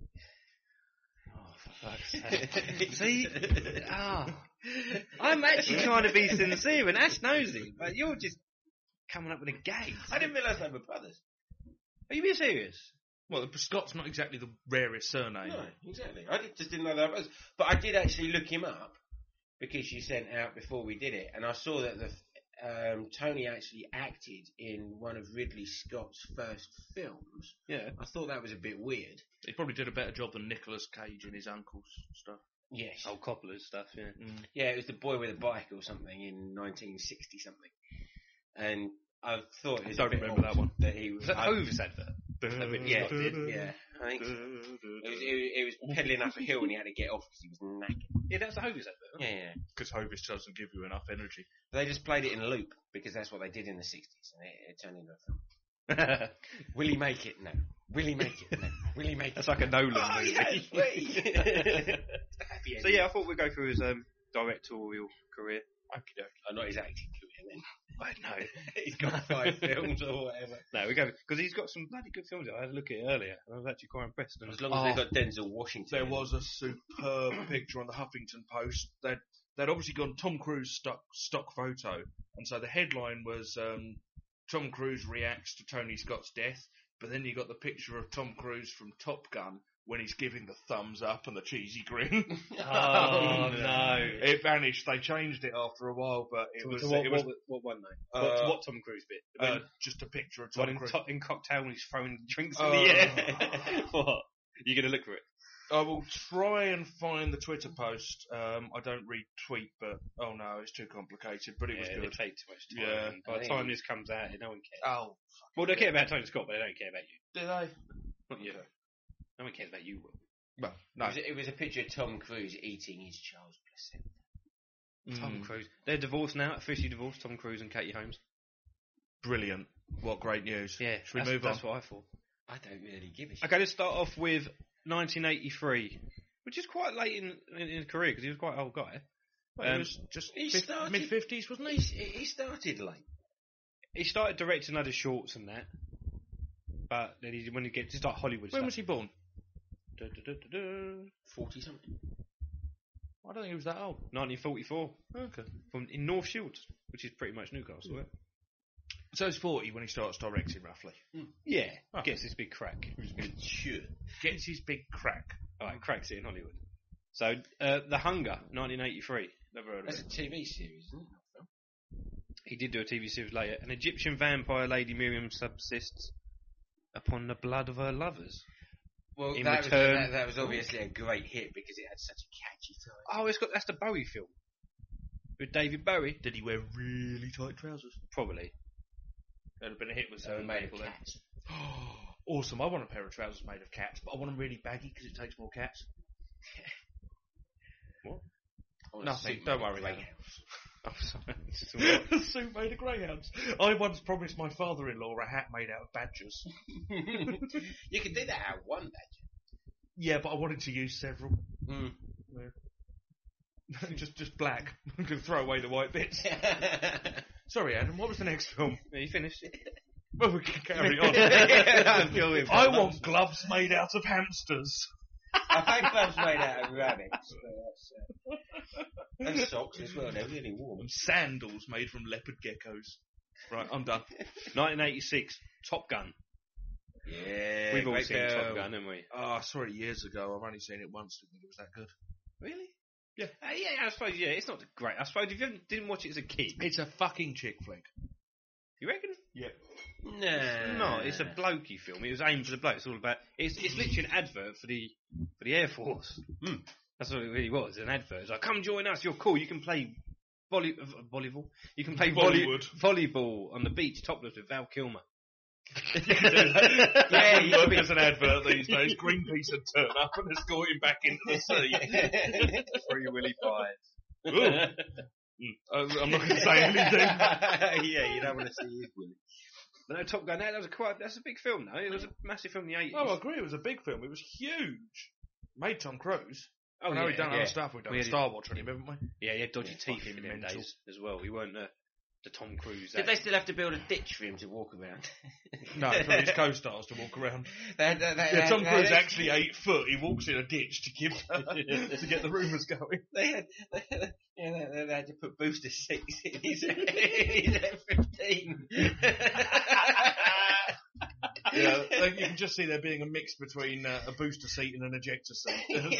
Oh, for fuck's sake. See? Ah. I'm actually trying to be sincere, and Ash knows it, but you're just coming up with a gag.
I didn't realise they were brothers.
Are you being serious?
Well, Scott's not exactly the rarest surname.
No, exactly. I did, just didn't know they were brothers. But I did actually look him up because you sent out before we did it, and I saw that the um, Tony actually acted in one of Ridley Scott's first films.
Yeah.
I thought that was a bit weird.
He probably did a better job than Nicolas Cage in his uncle's stuff.
Yes.
Old Coppola's stuff, yeah.
Mm.
Yeah, it was The Boy with a Bike or something in nineteen sixty something. And I thought it was
I don't
a bit
remember
odd
that one.
That he was,
Was that
I-
Hovis advert?
Yeah, yeah. I think so. It was, it, it was pedaling up a hill and he had to get off because he was knackered.
Yeah, that's the Hovis advert.
Yeah, yeah.
Because Hovis doesn't give you enough energy.
They just played it in loop because that's what they did in the sixties, and it, it turned into a film. Will he make it? No. Will he make it? No. Will he make
That's
it?
like a Nolan
Oh,
movie.
yes, please.
So yeah, I thought we'd go through his um, directorial career.
Okay, oh, not his acting career then.
I know.
He's got five films or whatever.
No, we go because he's got some bloody good films. I had a look at it earlier, and I was actually quite impressed. And
As long as
Oh.
they've got Denzel Washington.
There was a superb picture on the Huffington Post. They'd, they'd obviously gone Tom Cruise stock, stock photo, and so the headline was um, Tom Cruise reacts to Tony Scott's death, but then you got the picture of Tom Cruise from Top Gun when he's giving the thumbs up and the cheesy grin.
Oh, no.
it vanished. They changed it after a while, but it
So-
was
so what,
it was
what, what one though?
Uh,
what, what Tom Cruise bit? The
uh,
one-
just a picture of
the one
Tom
in,
Cruise.
to- in Cocktail when he's throwing drinks in
Oh.
the air. What? You gonna look for it?
I will try and find the Twitter post. Um, I don't read tweet, but oh no, it's too complicated. But it was
Yeah,
good.
They take too much time.
Yeah.
and By the time this comes out, no one cares.
Oh,
Well, they care about Tony Scott, but they don't care about you.
did they?
Not you. No one cares about you, Will.
Well,
It
no.
was, it was a picture of Tom Cruise eating his child's placenta.
Tom
Mm.
Cruise. They're divorced now, officially divorced, Tom Cruise and Katie Holmes.
Brilliant. What great news.
Yeah,
Should we
that's,
move
that's
on?
what I thought.
I don't really give a shit.
Okay, let's start off with nineteen eighty-three, which is quite late in in, in his career because he was quite an old guy.
Well,
Um,
it was just
He
fif-
started-
mid-fifties, wasn't he?
He, he started late.
He started directing other shorts and that, but then he, when he gets, it's like Hollywood
When
stuff.
was he born?
Da, da, da, da, da.
forty something.
I don't think he was that old.
nineteen forty-four,
Okay.
from in North Shields, which is pretty much Newcastle. Isn't it?
So he's forty when he starts directing, roughly.
Yeah,
Oh.
gets this big crack.
Sure.
Gets his big crack.
All right, cracks it in Hollywood. So, uh, The Hunger, nineteen eighty-three. Never heard of
That's
it.
a T V series, isn't it? Not film.
He did do a T V series later. An Egyptian vampire lady Miriam subsists upon the blood of her lovers.
Well,
In
that,
return-
was, that, that was obviously a great hit because it had such a catchy title.
Oh, it's got that's the Bowie film with David Bowie.
Did he wear really tight trousers?
Probably.
That'd have been a hit with
So
certain
made of
people then.
cats.
Awesome. I want a pair of trousers made of cats, but I want them really baggy because it takes more cats.
What?
I want a
Nothing.
suit
Don't
made of
worry.
greyhounds.
Oh, sorry. It's just all right.
A suit made of greyhounds. I once promised my father-in-law a hat made out of badgers.
You can do that out of one badger.
Yeah, but I wanted to use several.
Mm.
just, just black. I'm going to throw away the white bits. Sorry, Adam. What was the next film?
Are you finished?
Well, we can carry on.
I'm going with
I
that.
want gloves made out of hamsters.
I've had gloves made out of rabbits. So that's, uh, and socks as well. They're really warm.
And sandals made from leopard geckos. Right, I'm done.
nineteen eighty-six, Top Gun.
Yeah,
We've all
great
seen
film.
Top Gun, haven't we?
Oh, I saw it years ago. I've only seen it once. Didn't think it was that good.
Really?
Yeah.
Uh, yeah, I suppose, yeah, it's not great. I suppose if you haven't- didn't watch it as a kid,
It's a fucking chick flick.
you reckon?
Yeah.
No.
No, it's a blokey film. It was aimed for the bloke. It's all about. It's it's literally an advert for the for the Air Force.
Mm.
That's what it really was. An advert. It's like, come join us. You're cool. You can play volley, uh, volleyball. You can play volley,
Bollywood.
volleyball on the beach topless with Val Kilmer.
Yeah, you work as an advert these days. Greenpeace would turn up and escort him back into the sea.
Free Willy Pies.
Ooh. Mm. I'm not going to say anything.
Yeah, you don't want to see his Willy.
No, Top Gun. That was a quite. That's a big film, though. It was a massive film in the eighties.
Oh, I agree. It was a big film. It was huge. Made Tom Cruise.
Oh,
I know
yeah,
we've done
yeah.
other stuff. We've done
We
a
had-
Star Wars with him, haven't we?
Yeah, he had dodgy
Yeah,
teeth
fucking
in them
mental.
days as well. He weren't the, the Tom Cruise.
Did
uh,
they still have to build a ditch for him to walk around?
No, for his co-stars to walk around.
They- they- they-
Yeah, Tom
they-
Cruise
they-
actually eight foot. He walks in a ditch to give to get the rumours going.
They had, they had, yeah, they, they had to put booster seats in his, his F fifteen.
Yeah, like, you can just see there being a mix between uh, a booster seat and an ejector seat.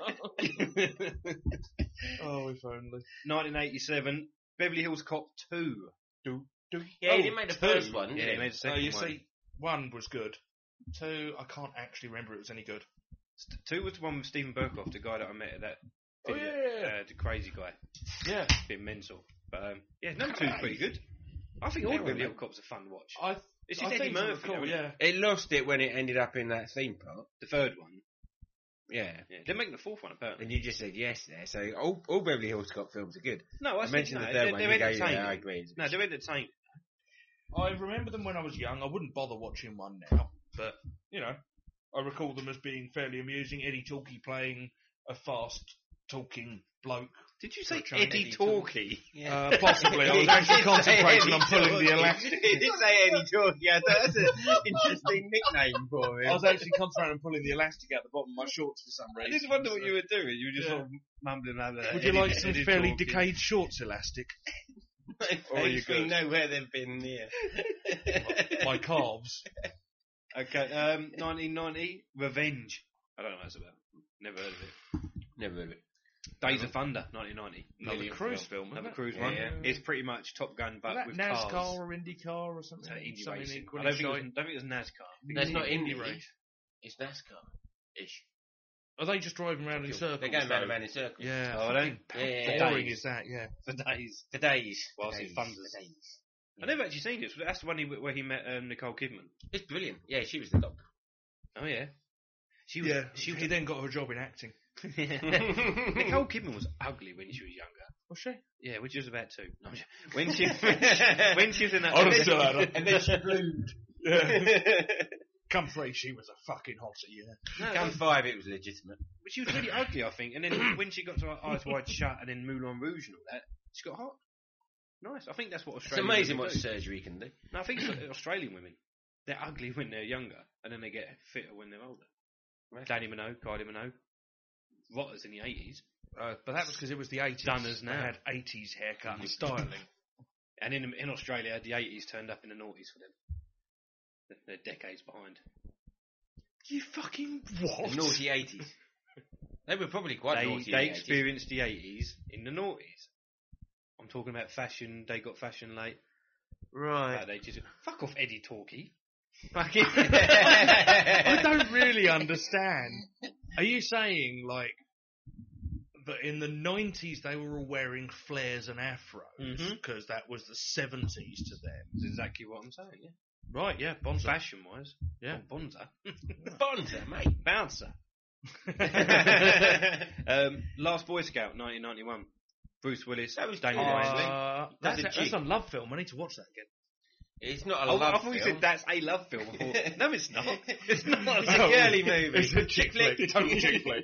Oh, if only.
nineteen eighty-seven, Beverly Hills Cop two.
Do, do.
Yeah, he
Oh,
didn't make the
two.
first one, did
Yeah,
he?
he made the
Oh,
second
you
one.
see, one was good. Two, I can't actually remember it was any good.
St- Two was the one with Stephen Burkhoff, the guy that I met at that.
Oh,
video,
yeah.
uh, the crazy guy.
Yeah.
Bit mental. But, um, yeah, number two's pretty good. I think all
Yeah,
the Beverly
well,
Hills Cops are fun to watch.
I,
It's
I
just Eddie
think they were
Murphy,
cool,
though, isn't
yeah.
It lost it when it ended up in that theme park.
The third one.
Yeah.
Yeah, they're making the fourth one, apparently.
And you just said yes there. So all, all Beverly Hills Cop films are good.
No, I,
I
said
mentioned
no,
the
they're,
third one.
they're
You go,
entertaining.
yeah, I agree.
No, they're entertaining.
I remember them when I was young. I wouldn't bother watching one now, but, you know, I recall them as being fairly amusing. Eddie Talkie playing a fast-talking bloke.
Did you say
For a change.
Eddie Talkie?
Uh, possibly. I was actually concentrating on pulling the elastic.
He did say Eddie Talkie. Yeah, that's an interesting nickname for him.
I was actually concentrating on pulling the elastic out the bottom of my shorts for some
I
reason.
just wonder what you were doing. You were just
Yeah.
sort of mumbling over that.
Would you
Eddie-
like some
Eddie
fairly
Talkie.
decayed shorts elastic? Or are you
we
good?
know where they've been near.
My calves.
Okay, um, nineteen ninety, Revenge. I don't know what that's about. Never heard of it.
Never heard of it.
Days of Thunder, nineteen ninety.
Another
Brilliant
cruise film,
Another
isn't it?
cruise
Yeah,
one.
yeah.
It's pretty much Top Gun, but
Was that
with
NASCAR
cars.
or IndyCar or something?
Uh, Indy
Something
racing. I
equally
don't think, it was,
shite.
don't think it was NASCAR.
That's not
Indy
Indy.
race.
It's NASCAR-ish.
Are they just driving around in circles?
They're going round and
though?
round in circles.
Yeah.
Oh,
fucking
they? Yeah,
how
yeah,
boring
days.
is that? Yeah.
For days.
For days.
Whilst
For
in
days.
Thunders.
For days.
I've never actually seen it. That's the one he, where he met um, Nicole Kidman.
It's brilliant. Yeah, she was the doctor.
Oh, yeah. She was,
Yeah.
she was
He then got her job in acting.
Nicole Kidman was ugly when she was younger.
Was she?
Yeah, when she was about two. No, I'm just- when she when she was in that.
I'd have still had her.
And then she bloomed.
Yeah. Come three, she was a fucking hottie, yeah.
No,
Come
no,
five, it was legitimate.
but she was really ugly, I think. And then when she got to her Eyes Wide Shut and then Moulin Rouge and all that, she got hot. Nice. I think that's what
It's
Australian
amazing
women
what
do.
surgery can do.
No, I think it's Australian women. They're ugly when they're younger, and then they get fitter when they're older.
Right.
Danny Minogue, Kylie Minogue, rotters in the eighties,
Uh, but that was because it was the eighties.
Dunners
They
now.
had eighties haircut and styling.
and in in Australia, the eighties turned up in the noughties for them. They're, they're decades behind.
You fucking what?
The naughty eighties. They were probably quite
They,
naughty.
they
in the eighties.
experienced the eighties in the noughties. I'm talking about fashion. They got fashion late.
Right.
Uh, they just fuck off, Eddie Talkie.
Fucking.
I don't really understand. Are you saying, like, that in the nineties they were all wearing flares and afros because
Mhm.
that was the seventies to them?
That's exactly what I'm saying, yeah.
Right, yeah, Bonza.
Fashion wise.
Yeah.
Bonza.
Bonza, mate.
Bouncer. um, Last Boy Scout, nineteen ninety-one. Bruce Willis.
That was
Daniel
good,
Wise.
actually.
Uh,
That's
that's,
a
that's
jig.
a love film. I need to watch that again.
It's not a
Oh,
love
I thought you
film.
said that's a love film. I thought, no, it's not. It's not.
It's a girly movie.
It's a chick flick. Total chick flick.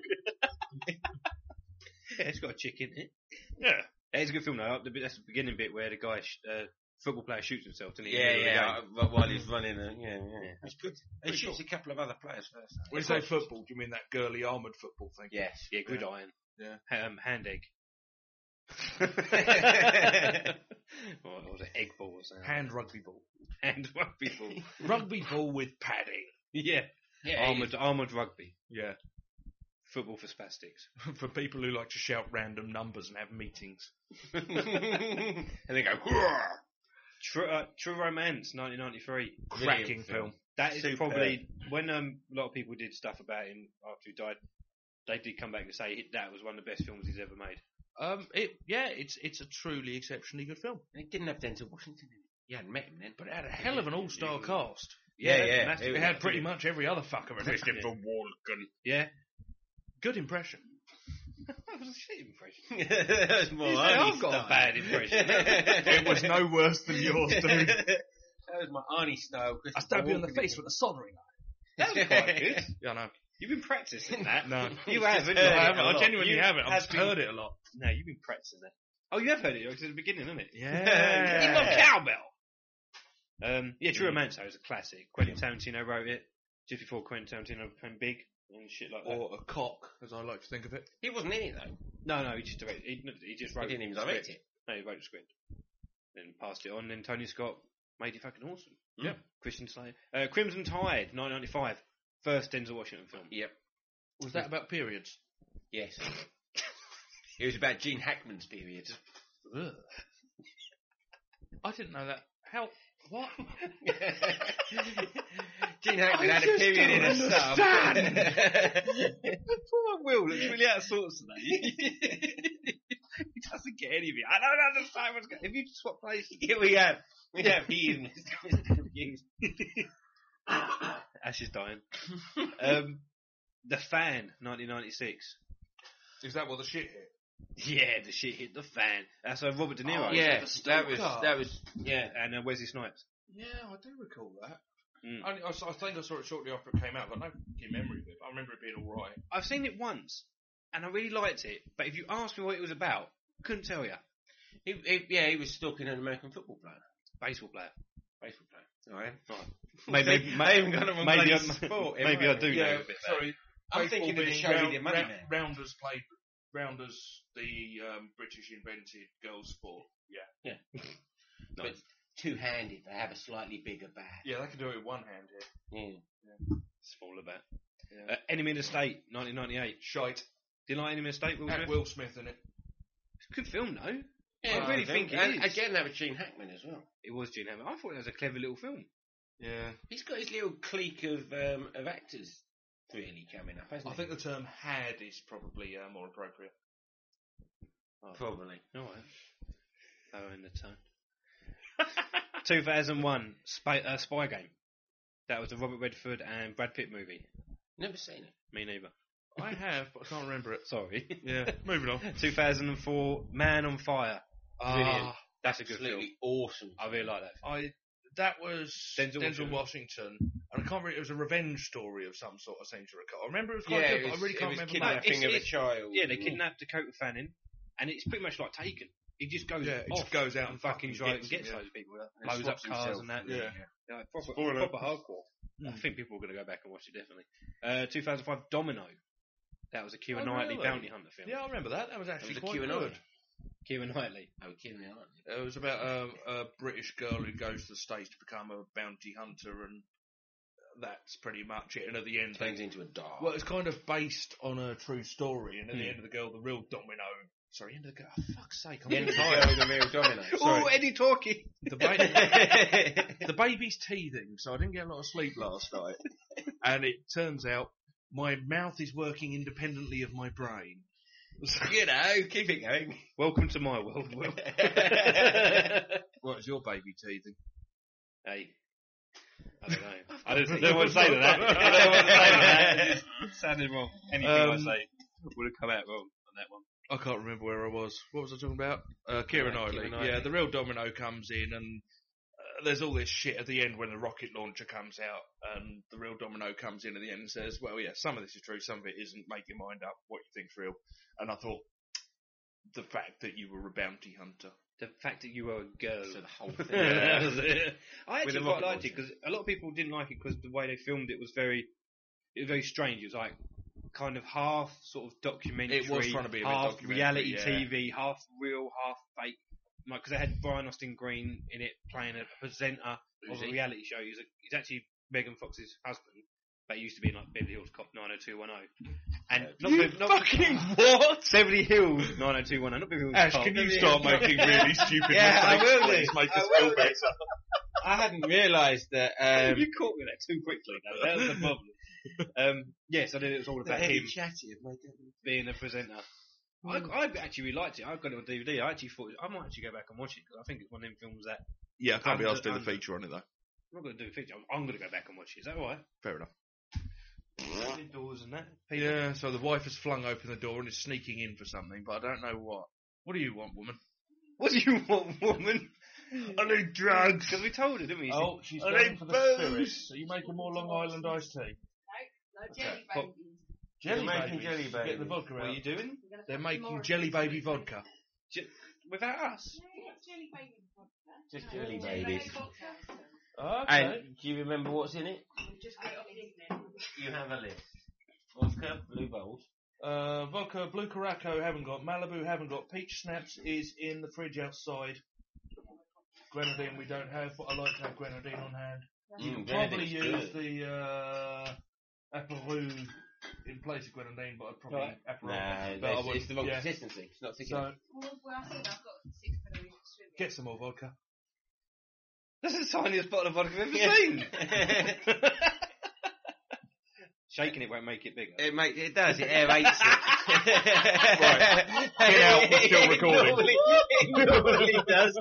Yeah, it's got a chick in it.
Yeah.
It's a good film though. The bit- That's the beginning bit where the guy, sh- uh, football player, shoots himself. Doesn't he?
Yeah,
In the middle
yeah.
of the game.
uh, While he's running, a, yeah, yeah.
Yeah.
It's good. He
Pretty
shoots
cool.
a couple of other players first.
When you say football, do you mean that girly armoured football thing?
Yes.
Yeah, good iron.
Yeah.
Um, hand egg. What was it? Egg ball or something?
Hand rugby ball.
Hand rugby ball.
Rugby ball with padding.
Yeah.
Yeah,
Armoured, armoured rugby.
Yeah.
Football for spastics.
For people who like to shout random numbers and have meetings.
And they go, "Hurrah!" True, uh, True Romance, nineteen ninety-three.
Cracking
Brilliant
film.
That is
Superb.
probably, when um, a lot of people did stuff about him after he died, they did come back and say that was one of the best films he's ever made.
Um, it yeah, it's it's a truly exceptionally good film.
And it didn't have Denzel Washington in it. You hadn't met him then.
But it had a hell of an all-star cast.
Yeah, yeah.
massive.
It had pretty much every other fucker in it.
Yeah.
For Walken.
Yeah.
Good impression.
That was a shit impression.
That was more
You say
Arnie
I've got
style.
a bad impression.
It was no worse than yours, dude.
That was my Arnie style.
I stabbed you in the face with a soldering iron.
That was quite good.
Yeah, I know.
You've been practicing that.
No.
You
He's
have,
just
haven't you?
heard it
I haven't.
a
I
lot.
genuinely
You
haven't. I've
have
just
been-
heard it a lot.
No, you've been practicing that. Oh, you have heard it, because it's the beginning, isn't it?
Yeah.
Give him a cowbell! Um, yeah, True Romance is a classic. Quentin Tarantino wrote it just before Quentin Tarantino became big and shit like that.
Or a cock, as I like to think of it.
He wasn't in it though.
No, no, he just directed. He, he just wrote.
He didn't even
the
direct
script.
it.
No, he wrote the script, then passed it on. Then Tony Scott made it fucking awesome.
Yeah.
Christian Slater, uh, Crimson Tide, nineteen ninety-five, first Denzel Washington film.
Yep.
Was that about periods?
Yes. It was about Gene Hackman's period.
Ugh. I didn't know that. How? What?
Gene Hackman
I
had a
just
period in
don't
a sub.
Poor Will looks really out of sorts today. He doesn't get anything. I don't understand what's going on. If you swap places.
Yeah, we have. We have. He is confused.
Ash is dying. Um, The Fan, nineteen ninety-six.
Is that what the shit hit?
Yeah, the shit hit the fan. That's uh, Robert De Niro.
Oh,
Yeah,
the
that was
stalker.
that was yeah.
And uh, Wesley Snipes.
Yeah, I do recall that.
Mm.
I, I, I think I saw it shortly after it came out. I've got no fucking memory of it. But I remember it being all right.
I've seen it once, and I really liked it. But if you asked me what it was about, couldn't tell you.
He, he, yeah, he was stalking an American football player,
Baseball player.
baseball player. All right.
Right. Maybe, maybe,
I even got him on
maybe,
bloody
I,
sport.
maybe I do
Yeah,
know a bit about
sorry.
it.
I'm
Baseball
thinking of the
being
show
round,
he did, Money
round-
Man.
Rounders played. Rounders, the um, British invented girls' sport. Yeah.
Yeah. But two-handed, they have a slightly bigger bat.
Yeah, they can do it with one hand here.
Yeah.
Smaller bat. Uh, Enemy in the State, nineteen ninety-eight.
Shite.
Did you like Any Mistake, Will
Had
Smith?
Will Smith in it.
It's a good film, though.
Yeah,
I really think it
and
is.
again, that was Gene Hackman as well.
It was Gene Hackman. I thought it was a clever little film.
Yeah.
He's got his little clique of um, of actors really coming up, hasn't
I
he?
think the term had is probably uh, more appropriate.
Oh,
Probably.
All right. Oh, in the tone. two thousand one, Spy, uh, Spy Game. That was the Robert Redford and Brad Pitt movie.
Never seen it.
Me neither.
I have, but I can't remember it.
Sorry.
Yeah, moving on.
two thousand four, Man on Fire.
Ah,
Brilliant. That's a good film.
Absolutely awesome.
I really like that film.
I that was
Denzel
Denzel,
Washington.
Washington, and I can't remember. It was a revenge story of some sort. I seem to recall. I remember it was quite
Yeah,
good,
it
but
was-
I really
it
can't
was
remember.
kidnapping
much.
of a
it's-
child.
Yeah, they kidnapped Dakota Fanning, and it's pretty much like Taken. He just goes
Yeah, it
off
just goes out
and
and
fucking
fucking
tries
gets
and gets
them, yeah.
those people.
And
Blows up
swaps
cars
himself.
and that.
Yeah.
Yeah, proper,
Spoiler.
proper hardcore. I
Mm.
think people are going to go back and watch it, definitely. Uh, two thousand five, Domino. That was a Keira
Oh,
Knightley
really?
bounty hunter film.
Yeah, I remember that. That was actually
was a
quite
Keira
good.
Knightley.
Keira Knightley.
Oh, Keira Knightley.
It was about a, a British girl who goes to the States to become a bounty hunter, and that's pretty much it. And at the end,
Turns
they,
into a dog.
well, it's kind of based on a true story. And at the
Hmm.
end of the girl, the real domino. Sorry, end of the girl. Oh, fuck's sake! I'm
The end of
getting
the
tired.
girl, the real domino.
Oh,
Sorry.
Eddie talking.
The, ba- the baby's teething, so I didn't get a lot of sleep last night. And it turns out my mouth is working independently of my brain.
You know, keep it going.
Welcome to my world, Will.
What is your baby teething?
Hey. I don't know. I don't, don't want to say that. I don't want to say that. It sounded wrong. Anything I
Um,
say would have come out wrong on that one.
I can't remember where I was. What was I talking about? Uh, Keira
Uh,
Knightley.
Keira Knightley.
Yeah, the real domino comes in, and uh, there's all this shit at the end when the rocket launcher comes out, and the real domino comes in at the end and says, well, yeah, some of this is true, some of it isn't. Make your mind up what you think's real. And I thought, the fact that you were a bounty hunter.
The fact that you were a girl.
So the whole thing.
That was it. I
With
actually
a
quite
rocket
liked it
launcher.
because a lot of people didn't like it because the way they filmed it was very, it was very strange. It was like kind of half sort of documentary,
It was trying to be a bit
half
documentary,
reality
yeah.
T V, half real, half fake. Because they had Brian Austin Green in it playing a presenter
Who's
of a
he?
reality show. He's, a, he's actually Megan Fox's husband, but he used to be in like Beverly Hills Cop nine oh two one oh. And not,
You
Bev- not
fucking what?
Beverly Hills nine oh two one oh, not Beverly Hills
Ash,
Cop.
can you
Beverly
start
Hills Cop.
making really stupid
Yeah, I
mistakes,
will do.
please? Make
I
us
will
feel
do.
better.
I hadn't realised that. Um,
You caught me that too quickly, though. That was the problem. um, yes, I knew it was all
the
about
heavy
him
chatty of my dad.
being a presenter. I, I actually really liked it. I got it on D V D. I actually thought I might actually go back and watch it because I think it's one of them films that
Yeah, I can't be
Under-
asked to do the
under-
feature on it, though.
I'm not going to do a feature. I'm, I'm going to go back and watch it. Is that all right?
Fair enough.
Doors and that. People.
Yeah, so the wife has flung open the door and is sneaking in for something, but I don't know what. What do you want, woman?
What do you want, woman?
I need drugs.
Because we told her, didn't we?
Oh, she's
I
going
need
for the
booze.
spirits. Are you making more Long Island iced tea?
No, jelly
Pop-
babies.
Jelly
They're making
babies.
jelly
Get the
babies.
vodka
What
out.
are you doing?
They're making jelly baby vodka.
J- without us?
Yeah, it's jelly baby vodka.
Just
No,
jelly
jelly
babies.
baby vodka.
Okay.
And do you remember what's in it?
We've just got it off the internet.
You have a list. Vodka, blue bowls.
Uh, vodka, Blue Caraco haven't got. Malibu haven't got. Peach Snaps is in the fridge outside. Grenadine we don't have, but I like to have grenadine on hand. You
Mm,
can probably
grenadine's
use
good.
the uh, Aperol in place of grenadine, but I'd probably
Right.
Aperol.
Nah,
But I
it's,
would-
it's the wrong
yeah.
consistency. It's not thick
So
enough.
Well, well, I said I've got six quid a week to swim in.
get some more vodka.
That's the tiniest bottle of vodka I've ever
Yeah.
seen. Shaking it won't make it bigger.
It make, it does. It aerates it.
Right. Get out, we're still recording.
It normally, it normally does.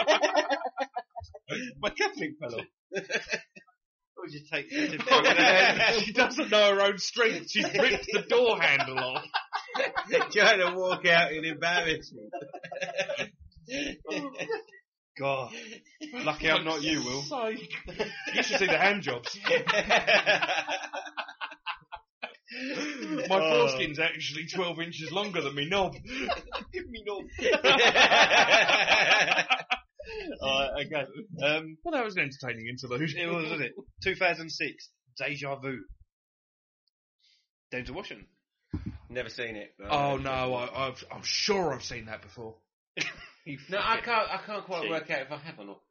My cufflink fell off. Or just take such a
Oh, she doesn't know her own strength. She's ripped the door handle off.
Trying to walk out in embarrassment.
God. Lucky I'm not you, Will.
Sake. You should see the hand jobs. My
Oh.
foreskin's actually twelve inches longer than me knob.
Give me no. Alright, okay. Um,
Well, that was an entertaining interlude.
it was, wasn't it? two thousand six, Deja Vu. Denzel Washington.
Never seen it. but
Oh
I've-
no, I, I've, I'm sure I've seen that before.
You
No, I
fucking-
can't. I can't quite
Cheap.
work out if I have or not.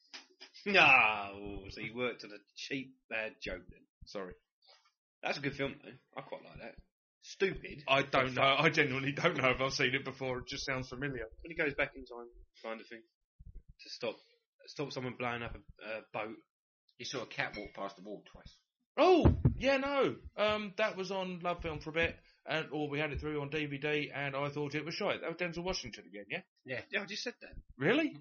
No, so you worked at a cheap bad joke then.
Sorry.
That's a good film though. I quite like that. stupid.
I don't know. I genuinely don't know if I've seen it before. It just sounds familiar.
When he goes back in time, kind of thing, to stop stop someone blowing up a uh, boat.
You saw a cat walk past the wall twice.
Oh, yeah, no. Um, that was on Love Film for a bit, and or we had it through on D V D, and I thought it was shite. That was Denzel Washington again, yeah?
Yeah.
Yeah, I just said that.
Really?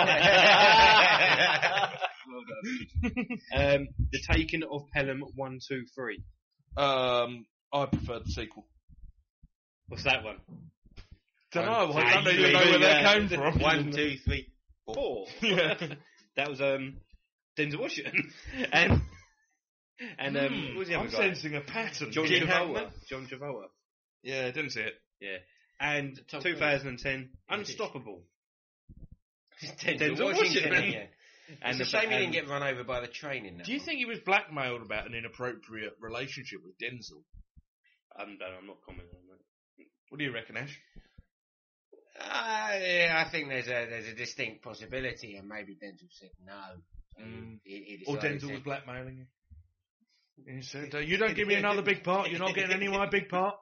um, the Taking of Pelham one, two, three.
Um, I prefer the sequel.
What's that one?
Don't know.
One,
I don't
two,
even know where
three,
that
uh,
came from.
One, two, three, four.
Four.
Yeah.
That was um, Denzel Washington. and and um,
Hmm,
what was the other
I'm
guy?
sensing a pattern.
John
Gene
Travolta.
Hackman?
John Travolta.
Yeah, didn't see it.
Yeah. And
Tom
twenty ten, Unstoppable.
Denzel,
Denzel
Washington.
Washington.
Yeah.
And
It's a
the-
shame he didn't
and-
get run over by the train in that.
Do you
one.
think he was blackmailed about an inappropriate relationship with Denzel?
I'm, I'm not commenting on that.
What do you reckon, Ash?
Uh, yeah, I think there's a there's a distinct possibility, and maybe Denzel said no. So
Mm.
he, he
Or
decided
Denzel
to-
was blackmailing you? He said, uh, you don't give me another big part, you're not getting any of my big part.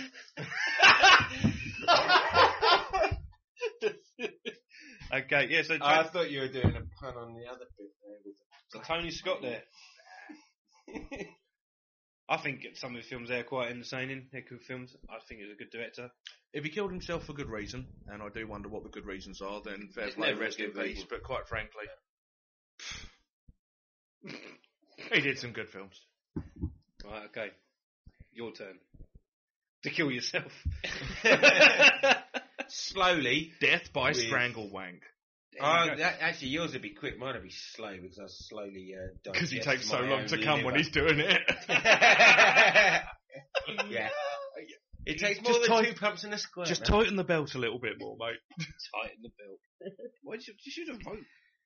Okay, yeah, so,
I thought you were doing a pun on the other bit there. With
so Tony Scott there. I think some of the films there are quite entertaining. They're good films. I think he's a good director.
If he killed himself for good reason, and I do wonder what the good reasons are, then fair
It's
play,
never a
rest in
good
peace.
reason.
But quite frankly, he did some good films.
Right, okay. Your turn. To kill yourself.
Slowly.
Death by
With-
strangle wank.
Oh, that, actually, yours would be quick. Mine would be slow because I slowly uh,
Because he
digest
takes so
my
long
own
to come when
liver.
he's doing it.
Yeah. It takes more
Just
than
tight-
two pumps in a square.
Just
man.
tighten the belt a little bit more, mate.
Tighten the belt. Why did you, you should have voted.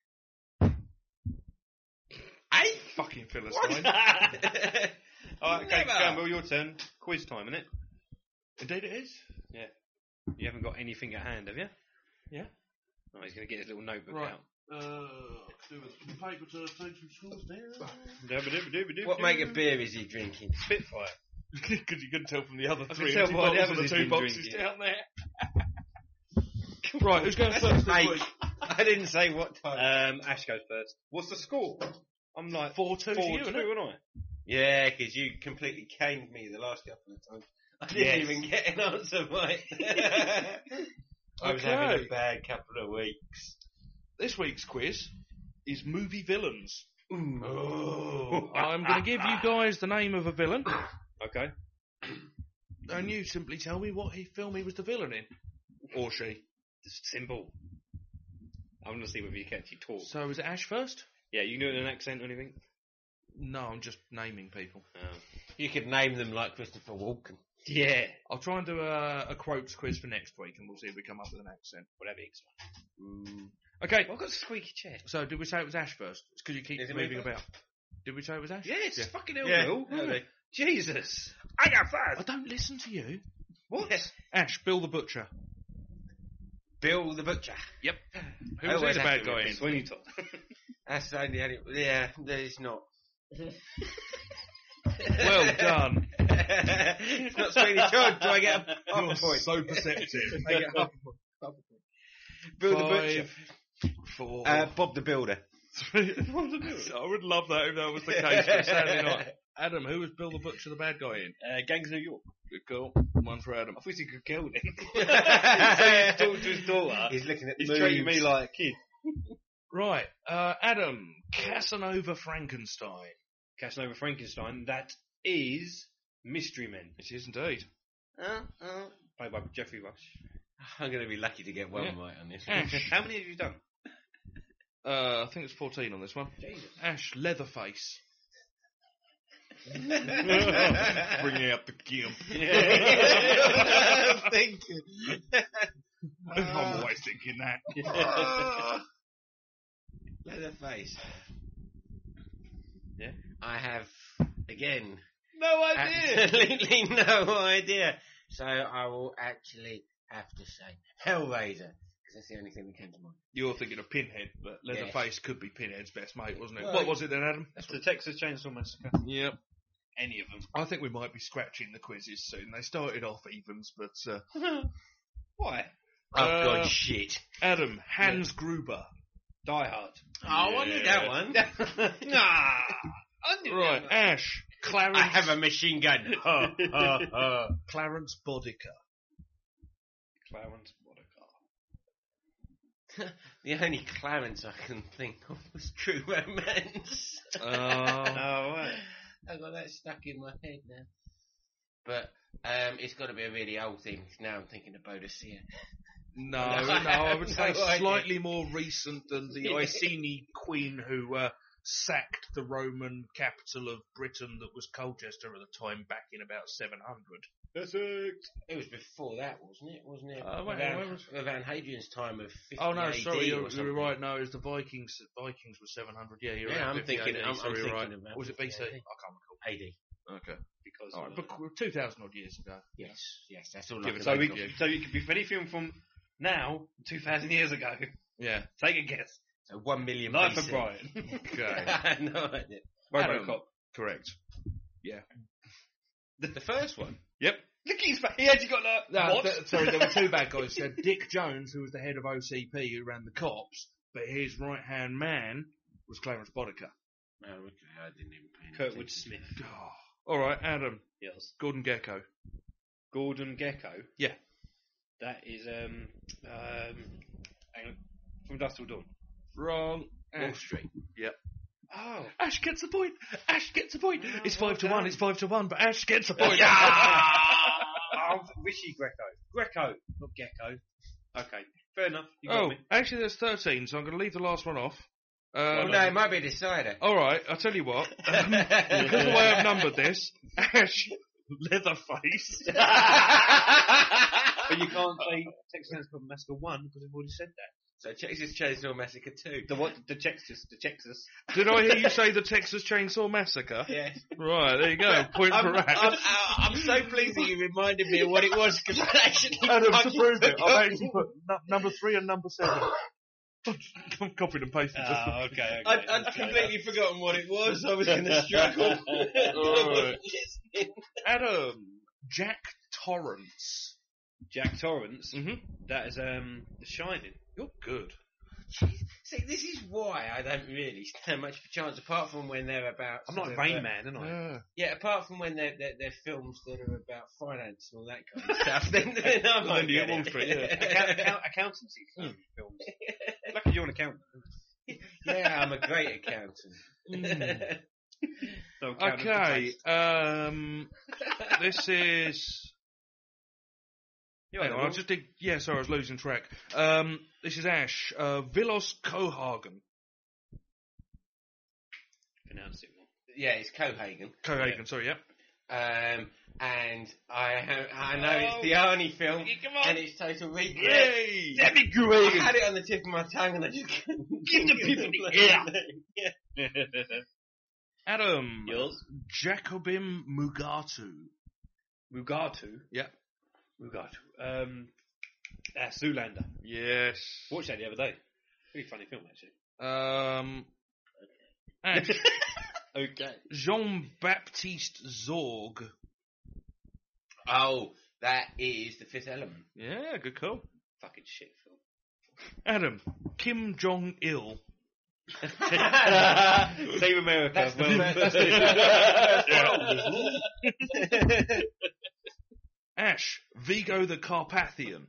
Hey!
Fucking Philistine.
Alright, okay,
Never.
Campbell, your turn. Quiz time, innit?
Indeed it is.
Yeah. You haven't got anything at hand, have you?
Yeah.
Oh, he's going to get his little notebook
Right.
out.
Uh, do with some paper to take some scores down.
What make of beer is he drinking?
Spitfire.
Because you couldn't tell from the other
I
three
can tell
empty
by the
bottles
others
of the
he's
two
been
boxes
drinking.
down there. Right, who's going first this
Hey,
week?
I didn't say what time.
Um, Ash goes first. What's the score? I'm like
four two
four
to you,
two,
isn't it?
aren't I?
Yeah, because you completely caned me the last couple of times. I didn't
Yes.
even get an answer right. I was
Okay.
having a bad couple of weeks.
This week's quiz is movie villains.
Ooh.
I'm going to give you guys the name of a villain,
Okay.
and you simply tell me what he, film he was the villain in. Or she.
Just simple. I'm going to see whether you can actually talk.
So is it Ash first?
Yeah, you can do it in an accent or anything?
No, I'm just naming people.
Oh.
You could name them like Christopher Walken.
Yeah.
I'll try and do a, a quotes quiz for next week, and we'll see if we come up with an accent.
Whatever you expect.
Okay,
I've got a squeaky chair.
so did we say it was Ash first? It's because you keep
Is it me
moving
first?
about. Did we say it was Ash?
Yes,
Yeah.
fucking hell,
Yeah.
Bill.
Yeah.
Jesus. I got
I
first.
don't listen to you.
What?
Ash, Bill the Butcher.
Bill the Butcher.
Yep. Who
I
was he
always
the
have
bad
to
guy in?
repeat.
Sweeney Todd.
That's the only, only yeah, there's not.
Well done.
It's not Sweeney Todd. Do I get a half
You're
a point?
so perceptive.
I get half a point. Half a point. Bill the Butcher.
Five, four,
Uh, Bob the Builder.
three. I would love that if that was the case for Saturday night. Adam, who was Bill the Butcher the bad guy in?
Uh, Gangs of New York.
Good call. One for Adam.
I thought he could kill him. So he's talking to his daughter.
He's looking at
He's
moves.
treating me like a kid.
Right, uh, Adam, Casanova Frankenstein.
Casanova Frankenstein. That is Mystery Men.
It is indeed.
Uh, uh,
Played by Jeffrey Rush.
I'm going to be lucky to get one
Yeah.
right on this.
Ash.
How many have you done?
Uh, I think it's fourteen on this one.
Jesus.
Ash Leatherface. Bringing out the gimp.
I'm thinking.
I'm always thinking that.
Leatherface.
Yeah.
I have, again,
No idea.
absolutely no idea. So I will actually have to say Hellraiser, because that's the only thing that came to mind.
You're thinking of Pinhead, but Leatherface could be Pinhead's best mate, wasn't it?
Well,
what was it then, Adam?
That's the Texas Chainsaw Massacre.
Yep.
any of them.
I think we might be scratching the quizzes soon. They started off evens, but uh,
Why?
Oh,
Uh,
God, shit.
Adam, Hans Gruber.
Die Hard.
Oh, I knew that one.
Nah. I knew
Right,
that one.
Ash, Clarence.
I have a machine gun. Ha, ha, ha.
Clarence Bodicker.
Clarence Boddicker.
The only Clarence I can think of was True Romance.
Oh.
Oh, right.
I got that stuck in my head now. But um, it's got to be a really old thing. Now I'm thinking of Boadicea.
No, no, I would say
No idea.
slightly more recent than the Iceni queen who uh, sacked the Roman capital of Britain that was Colchester at the time back in about seven hundred.
That's it. It was before that, wasn't it? Wasn't it?
Uh, wait,
around,
where was-
around Hadrian's time of fifty
Oh no,
A D
sorry,
or
you're,
something.
you're right. No, it was the Vikings. Vikings were seven hundred. Yeah, you're
Yeah,
right.
I'm thinking. I'm, I'm
sorry,
thinking
you're right.
about
Or was it B C? I
fifty A D.
can't recall.
A D.
Okay.
Because
All right,
of
but
that.
we're two thousand odd years ago.
Yes, yes, that's all.
Give
I
it
can
a
So, we,
think of.
so you could be any film from now, two thousand years ago.
Yeah.
Take a guess.
So one million.
Life
B
of
C.
Brian.
Okay.
no idea.
Adam.
Robocop.
Correct. Yeah.
The, the first one.
Yep.
Look at his face. He actually got like,
No,
what?
th- sorry, there were two bad guys. There. Dick Jones, who was the head of O C P, who ran the cops, but his right-hand man was Clarence Bodicker.
Oh, okay, I didn't even pay
Kurtwood
attention.
Smith.
All right, Adam.
Yes.
Gordon Gekko.
Gordon Gecko.
Yeah.
That is um um hang on. From Dusk Till Dawn.
Wrong.
Wall
Ash.
Street.
Yep.
Oh.
Ash gets the point. Ash gets the point.
Oh,
it's
well
five to
done.
one. It's five to one. But Ash gets the point.
Oh, Wishy Greco. Greco, not Gecko. Okay, fair enough. You got
Oh,
me.
actually, there's thirteen, so I'm going to leave the last one off. Um,
Oh no, it might be a decider.
All right, I'll tell you what. Um, because of the way I've numbered this, Ash, Leatherface.
But you can't say Texas Chainsaw Massacre one because we've already said that.
So Texas Chainsaw Massacre two.
The what? The Texas. The Texas.
Did I hear you say the Texas Chainsaw Massacre?
Yes.
Right, there you go. Point
I'm,
for Ash.
I'm, I'm so pleased that you reminded me of what it was because I actually.
Adam, to
fucking
prove it,
forgot.
I've actually put nu- number three and number seven. I'm copied and pasted. just
Oh, okay. okay
I'd, I'd
okay.
completely forgotten what it was. I was going to struggle.
Alright. Adam, Jack Torrance.
Jack Torrance.
Mm-hmm.
That is um The Shining.
You're good.
See, this is why I don't really stand much of a chance, apart from when they're about.
I'm
sort
not
of,
Rain
uh,
Man, am I?
Yeah.
Yeah, apart from when they're, they're, they're films that are about finance and all that kind of stuff, then, then I might
Then you
get
get Wall
it.
Street, yeah. Account, account, accountancy films. Lucky you're an accountant.
Yeah, I'm a great accountant.
Mm.
So accountant for
Okay,
taste.
um, this is.
You
Hang
know,
on, I just did. Yeah, sorry, I was losing track. Um, this is Ash. Uh, Vilos Cohagen.
pronounce it wrong.
Yeah, it's Cohagen.
Cohagen, sorry, yep.
Um, and I ha- I know
Oh,
it's the Arnie film,
come on.
and it's Total Recall.
Yay!
Debbie
I
Cohagen.
had it on the tip of my tongue, and I just couldn't
Give the people the
yeah.
Adam.
Yours?
Jacobim Mugatu.
Mugatu.
Yep.
Mugatu. Um, uh, Zoolander.
Yes.
Watched that the other day. Really funny film, actually.
Um, Ash.
Okay.
Jean-Baptiste Zorg.
Oh, that is The Fifth Element.
Yeah, good call.
Fucking shit film.
Adam. Kim Jong-il.
Save America.
That's the
well,
first-
Ash. Vigo the Carpathian.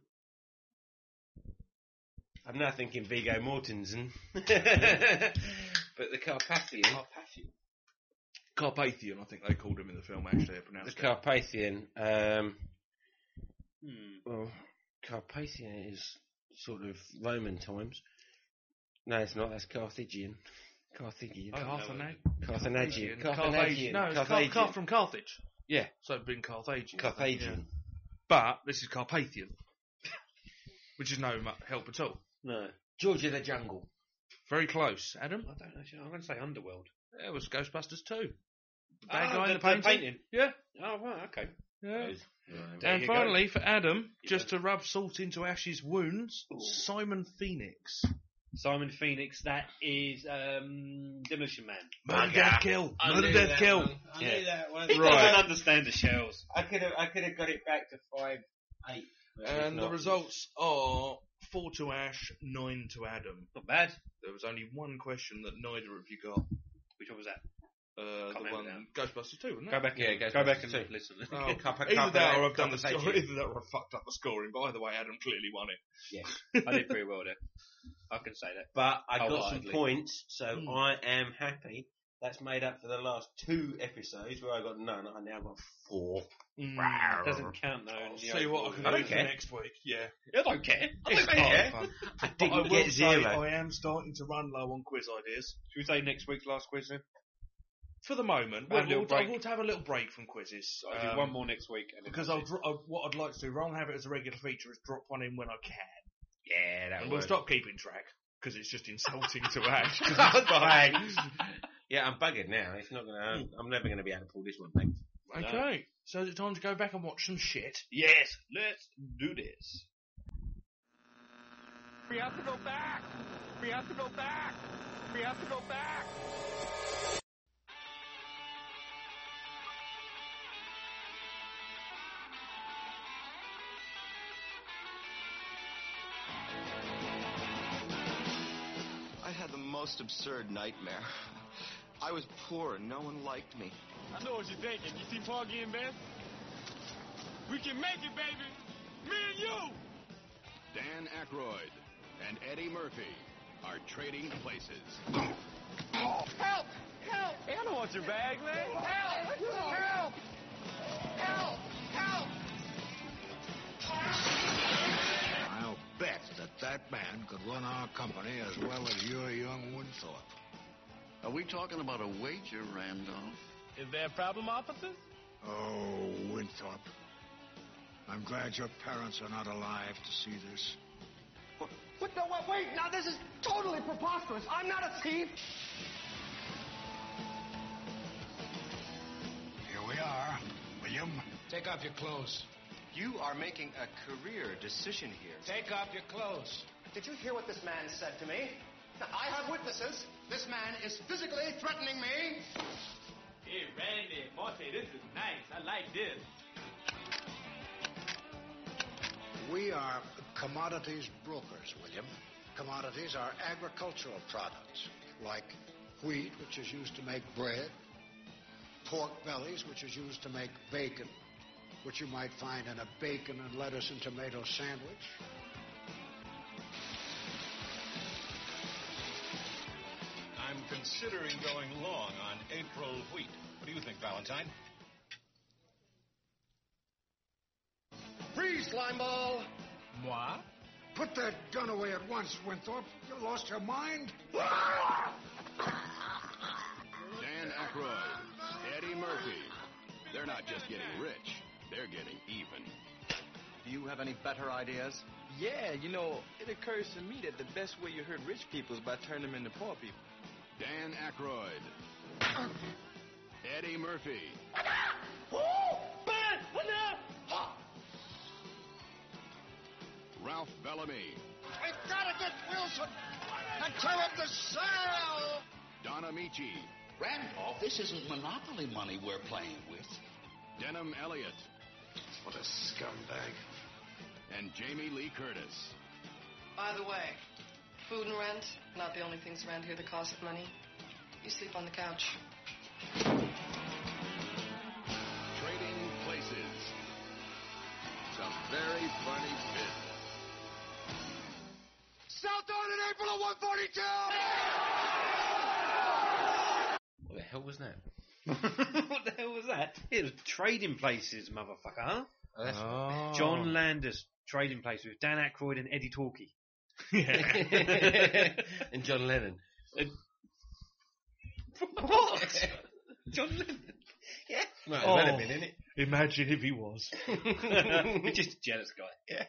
I'm now thinking Viggo Mortensen. But the Carpathian.
Carpathian.
Carpathian, I think they called him in the film, actually. I
The
pronounced it.
Carpathian. Um,
Hmm.
well, Carpathian is sort of Roman times. No, it's not. That's Carthaginian. Carthaginian.
Oh,
Carthage-
Carthaginian.
Carthage-
Carthaginian.
No, it's Car-
Carthaginian.
Car- from Carthage.
Yeah.
So it'd been Carthaginian.
Carthaginian.
Yeah. But this is Carpathian. Which is no mu- help at all.
No.
George of the Jungle.
Very close. Adam?
I don't know. I'm going to say Underworld.
Yeah, it was Ghostbusters two. The bad
Ah,
guy in
the-
the
the
painting.
painting.
Yeah.
Oh, right, okay.
Yeah.
There
And
you go.
finally, for Adam, just to rub salt into Ash's wounds, Simon Phoenix.
Simon Phoenix, that is um, Demolition Man.
Murder, death, kill.
I
Murder,
knew
death,
that
kill.
one. I
Yeah.
knew that one.
He
Right.
doesn't understand the shells.
I could have, I could have got it back to five, eight. but
And
it's
the
not.
results are four to Ash, nine to Adam.
Not bad.
There was only one question that neither of you got.
Which one was that?
Uh, the
remember
one
now.
Ghostbusters two, wasn't it?
Go back,
Yeah,
and,
Ghostbusters
go back and
two.
listen.
Oh,
Couple-
either
couple
that or
of-
I've done the
couple of
score,
pages.
either that or I've fucked up the scoring. By the way, Adam clearly won it.
Yeah.
I did pretty well there. I can say that.
But I got some
Wholeheartedly.
points, so
Hmm.
I am happy. That's made up for the last two episodes where I got none. I now got four.
Mm.
Doesn't count though.
I'll
in the
see what I
overall.
can
I
do
don't
for
care.
next week. Yeah.
I don't care. I
It's
don't care.
fine.
Fun.
I
But
didn't
I will
get
say
zero.
I am starting to run low on quiz ideas.
Should we say next week's last quiz then?
For the moment,
Have
we'll,
a little
we'll,
break.
we'll have a little break from quizzes.
I'll
Um,
do one more next week. And then
Because
that's
I'll,
it.
dro- I'll, what I'd like to do, rather than have it as a regular feature, is drop one in when I can.
Yeah, that
And we'll
works.
stop keeping track, because it's just insulting to Ash. 'cause
Oh,
it's fine.
thanks. Yeah, I'm buggered now. It's not gonna. I'm never gonna be able to pull this one back.
Okay, so is it time to go back and watch some shit? Yes, let's do this.
We have to go back. We have to go back. We have to go back.
I had the most absurd nightmare. I was poor and no one liked me.
I know what you're thinking. You see Porgy and Bess? We can make it, baby. Me and you.
Dan Aykroyd and Eddie Murphy are trading places.
Help! Help! Hey, I don't want your bag, man. Help! Help! Help! Help!
I'll bet that that man could run our company as well as your young Winthorpe.
Are we talking about a wager, Randolph?
Is there a problem, officer?
Oh, Winthorpe. I'm glad your parents are not alive to see this.
What? No, wait, wait. Now, this is totally preposterous. I'm not a thief.
Here we are. William, take off your clothes.
You are making a career decision here.
Take off your clothes.
Did you hear what this man said to me? Now, I have witnesses. This man is physically threatening me.
Hey, Randy, Monty, this is nice. I like this.
We are commodities brokers, William. Commodities are agricultural products, like wheat, which is used to make bread, pork bellies, which is used to make bacon, which you might find in a bacon and lettuce and tomato sandwich.
I'm considering going long on April wheat. What do you think, Valentine?
Freeze, slimeball!
Moi?
Put that gun away at once, Winthorpe. You lost your mind?
Dan Aykroyd, Eddie Murphy. They're not just getting rich, they're getting even.
Do you have any better ideas?
Yeah, you know, it occurs to me that the best way you hurt rich people is by turning them into poor people.
Dan Aykroyd. Eddie Murphy. Ralph Bellamy.
We gotta get Wilson and tell him to sell!
Don Amici.
Randolph, this isn't monopoly money we're playing with.
Denham Elliott.
What a scumbag.
And Jamie Lee Curtis.
By the way, food and rent, not the only things around here that cost money. You sleep on the couch.
Trading places. Some very funny business.
South on in April of one forty-two!
What the hell was that?
What the hell was that? It was Trading Places, motherfucker. Huh?
Oh, that's
Oh.
John Landis, Trading Places with Dan Aykroyd and Eddie Talkie.
And John Lennon.
What? John Lennon? Yeah.
Right,
Oh.
might have been, innit?
Imagine if he was.
Just a jealous guy. Yeah.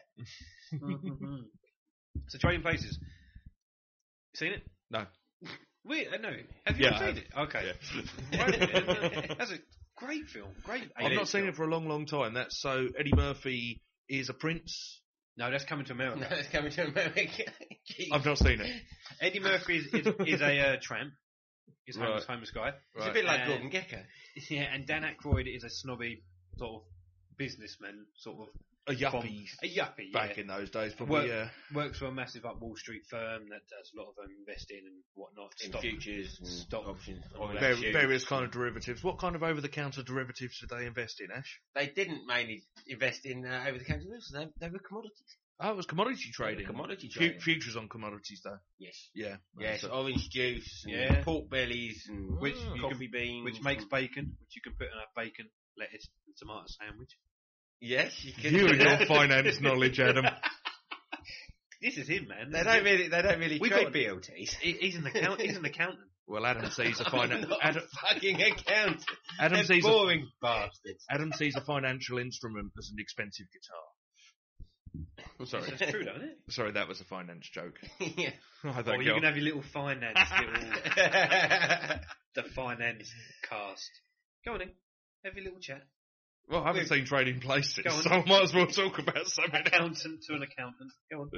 So Trading Places. Seen it?
No.
Wait, uh, no. Have you
Yeah,
seen
I have.
it? Okay.
Yeah.
That's a great film. Great.
I've not seen it for a long, long time. That's so Eddie Murphy is a prince.
No, that's Coming to America.
No, it's Coming to America.
I've not seen it.
Eddie Murphy is, is, is a uh, tramp. He's a
Right.
homeless, homeless guy.
It's a bit like
And-
Gordon Gekko.
Yeah, and Dan Aykroyd is a snobby sort of businessman, sort of
A yuppie.
a yuppie
Back
yeah.
in those days, probably,
Work,
yeah.
Works for a massive like Wall Street firm that does a lot of um, investing and whatnot.
In
stock,
futures and
stock
options.
all that
Var-
shit.
various kind of derivatives. What kind of over-the-counter derivatives did they invest in, Ash?
They didn't mainly invest in uh, over-the-counter goods. They, they were commodities.
Oh, it was commodity trading.
commodity
Fu-
trading.
futures on commodities, though.
Yes.
Yeah.
Yes,
So-
orange juice, and
Yeah.
pork bellies, and
which you
coffee
can,
beans,
which makes
and-
bacon, which you can put in a bacon, lettuce, and tomato sandwich.
Yes, you can.
You and your finance knowledge, Adam.
This is him, man.
They
This
don't
is
really, they don't really
We
trade
got-
B L Ts.
He- He's an account. He's an accountant.
Well, Adam sees a finance.
Not
Adam,
a fucking accountant.
Adam
They're
sees a,
boring bastards.
Adam sees a financial instrument as an expensive guitar. Oh, sorry.
That's true, don't it?
Sorry, that was a finance joke.
Yeah.
Oh,
Oh,
thank
you
God.
can have your little finance, little the finance cast. Go on then, have your little chat.
Well, I haven't
We've-
seen Trading Places,
Go on.
so I might as well talk about something else.
Accountant to an accountant. Go on.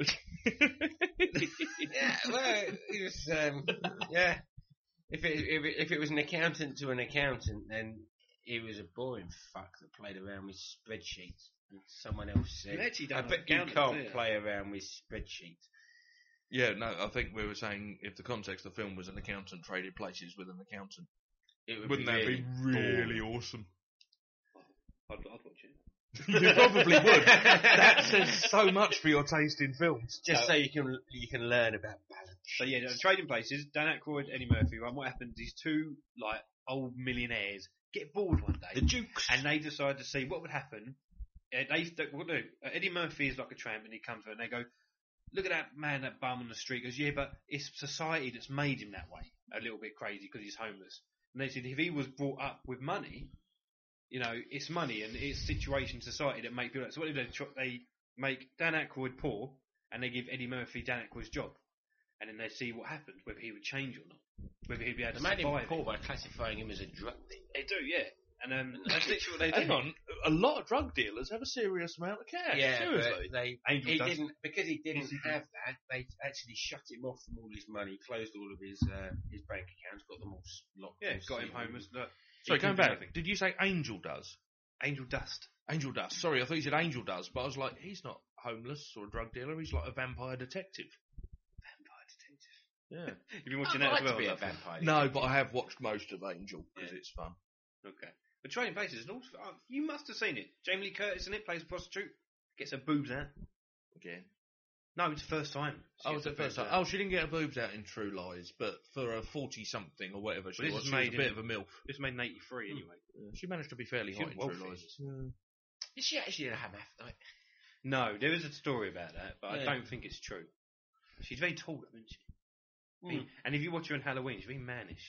Yeah, well, it was, um, yeah. If it, if it if it was an accountant to an accountant, then he was a boring fuck that played around with spreadsheets. And someone else said,
You actually don't
"I
have
bet you
accountants,
can't
do you?"
play around with spreadsheets."
Yeah, no, I think we were saying if the context of the film was an accountant traded places with an accountant,
It would
wouldn't
be
that
really
be really
boring.
awesome?
I'd, I'd watch it.
You probably would. That says so much for your taste in films.
Just
So-
so you can you can learn about balance.
So yeah, no, Trading Places. Dan Aykroyd, Eddie Murphy. Right, what happens? These two like old millionaires get bored one day,
The Dukes.
and they decide to see what would happen. Uh, they, they what do? Uh, Eddie Murphy is like a tramp, and he comes over and they go, "Look at that man, that bum on the street." He goes, "Yeah, but it's society that's made him that way. A little bit crazy because he's homeless." And they said if he was brought up with money, you know, it's money and it's situation, society that make people. Like, so what do they? tr- They make Dan Aykroyd poor, and they give Eddie Murphy Dan Aykroyd's job, and then they see what happens, whether he would change or not, whether he'd be able
They
to
made him
survive.
poor
it.
by classifying him as a drug dealer.
They do, yeah. And um, that's literally what they do.
Hang on, a lot of drug dealers have a serious amount of cash.
Yeah,
seriously.
but they
Angel
he
dust.
didn't because he didn't
Yes, he
have that. They actually shut him off from all his money, closed all of his uh, his bank accounts, got them all s- locked.
Yeah,
and
got him
sealed.
homeless. Look,
Sorry,
he
going
couldn't do
back,
nothing.
did you say Angel does?
Angel Dust.
Angel Dust. Sorry, I thought you said Angel does, but I was like, he's not homeless or a drug dealer. He's like a vampire detective.
Vampire detective.
Yeah.
You've been watching
I'd
that
like
as well.
to be a
love?
vampire.
No, but I have watched most of Angel because
Yeah.
it's fun.
Okay. But Trading Places, and also, oh, you must have seen it. Jamie Lee Curtis in it, plays a prostitute, gets her boobs out.
Again.
No, it's the first time. She
Oh,
gets
was it
her
first
boobs
time?
out.
Oh, she didn't get her boobs out in True Lies, but for a forty-something or whatever she
Well, this
was,
is
she was
made
a bit
in-
of a MILF.
This was made in eighty-three anyway.
Yeah, she managed to be fairly
She
hot
was
in
well
True
fitted.
Lies.
Is she actually a hermaphrodite?
No, there is a story about that, but I
Yeah.
don't think it's true. She's very tall, isn't she?
Mm.
And if you watch her on Halloween, she's very mannish.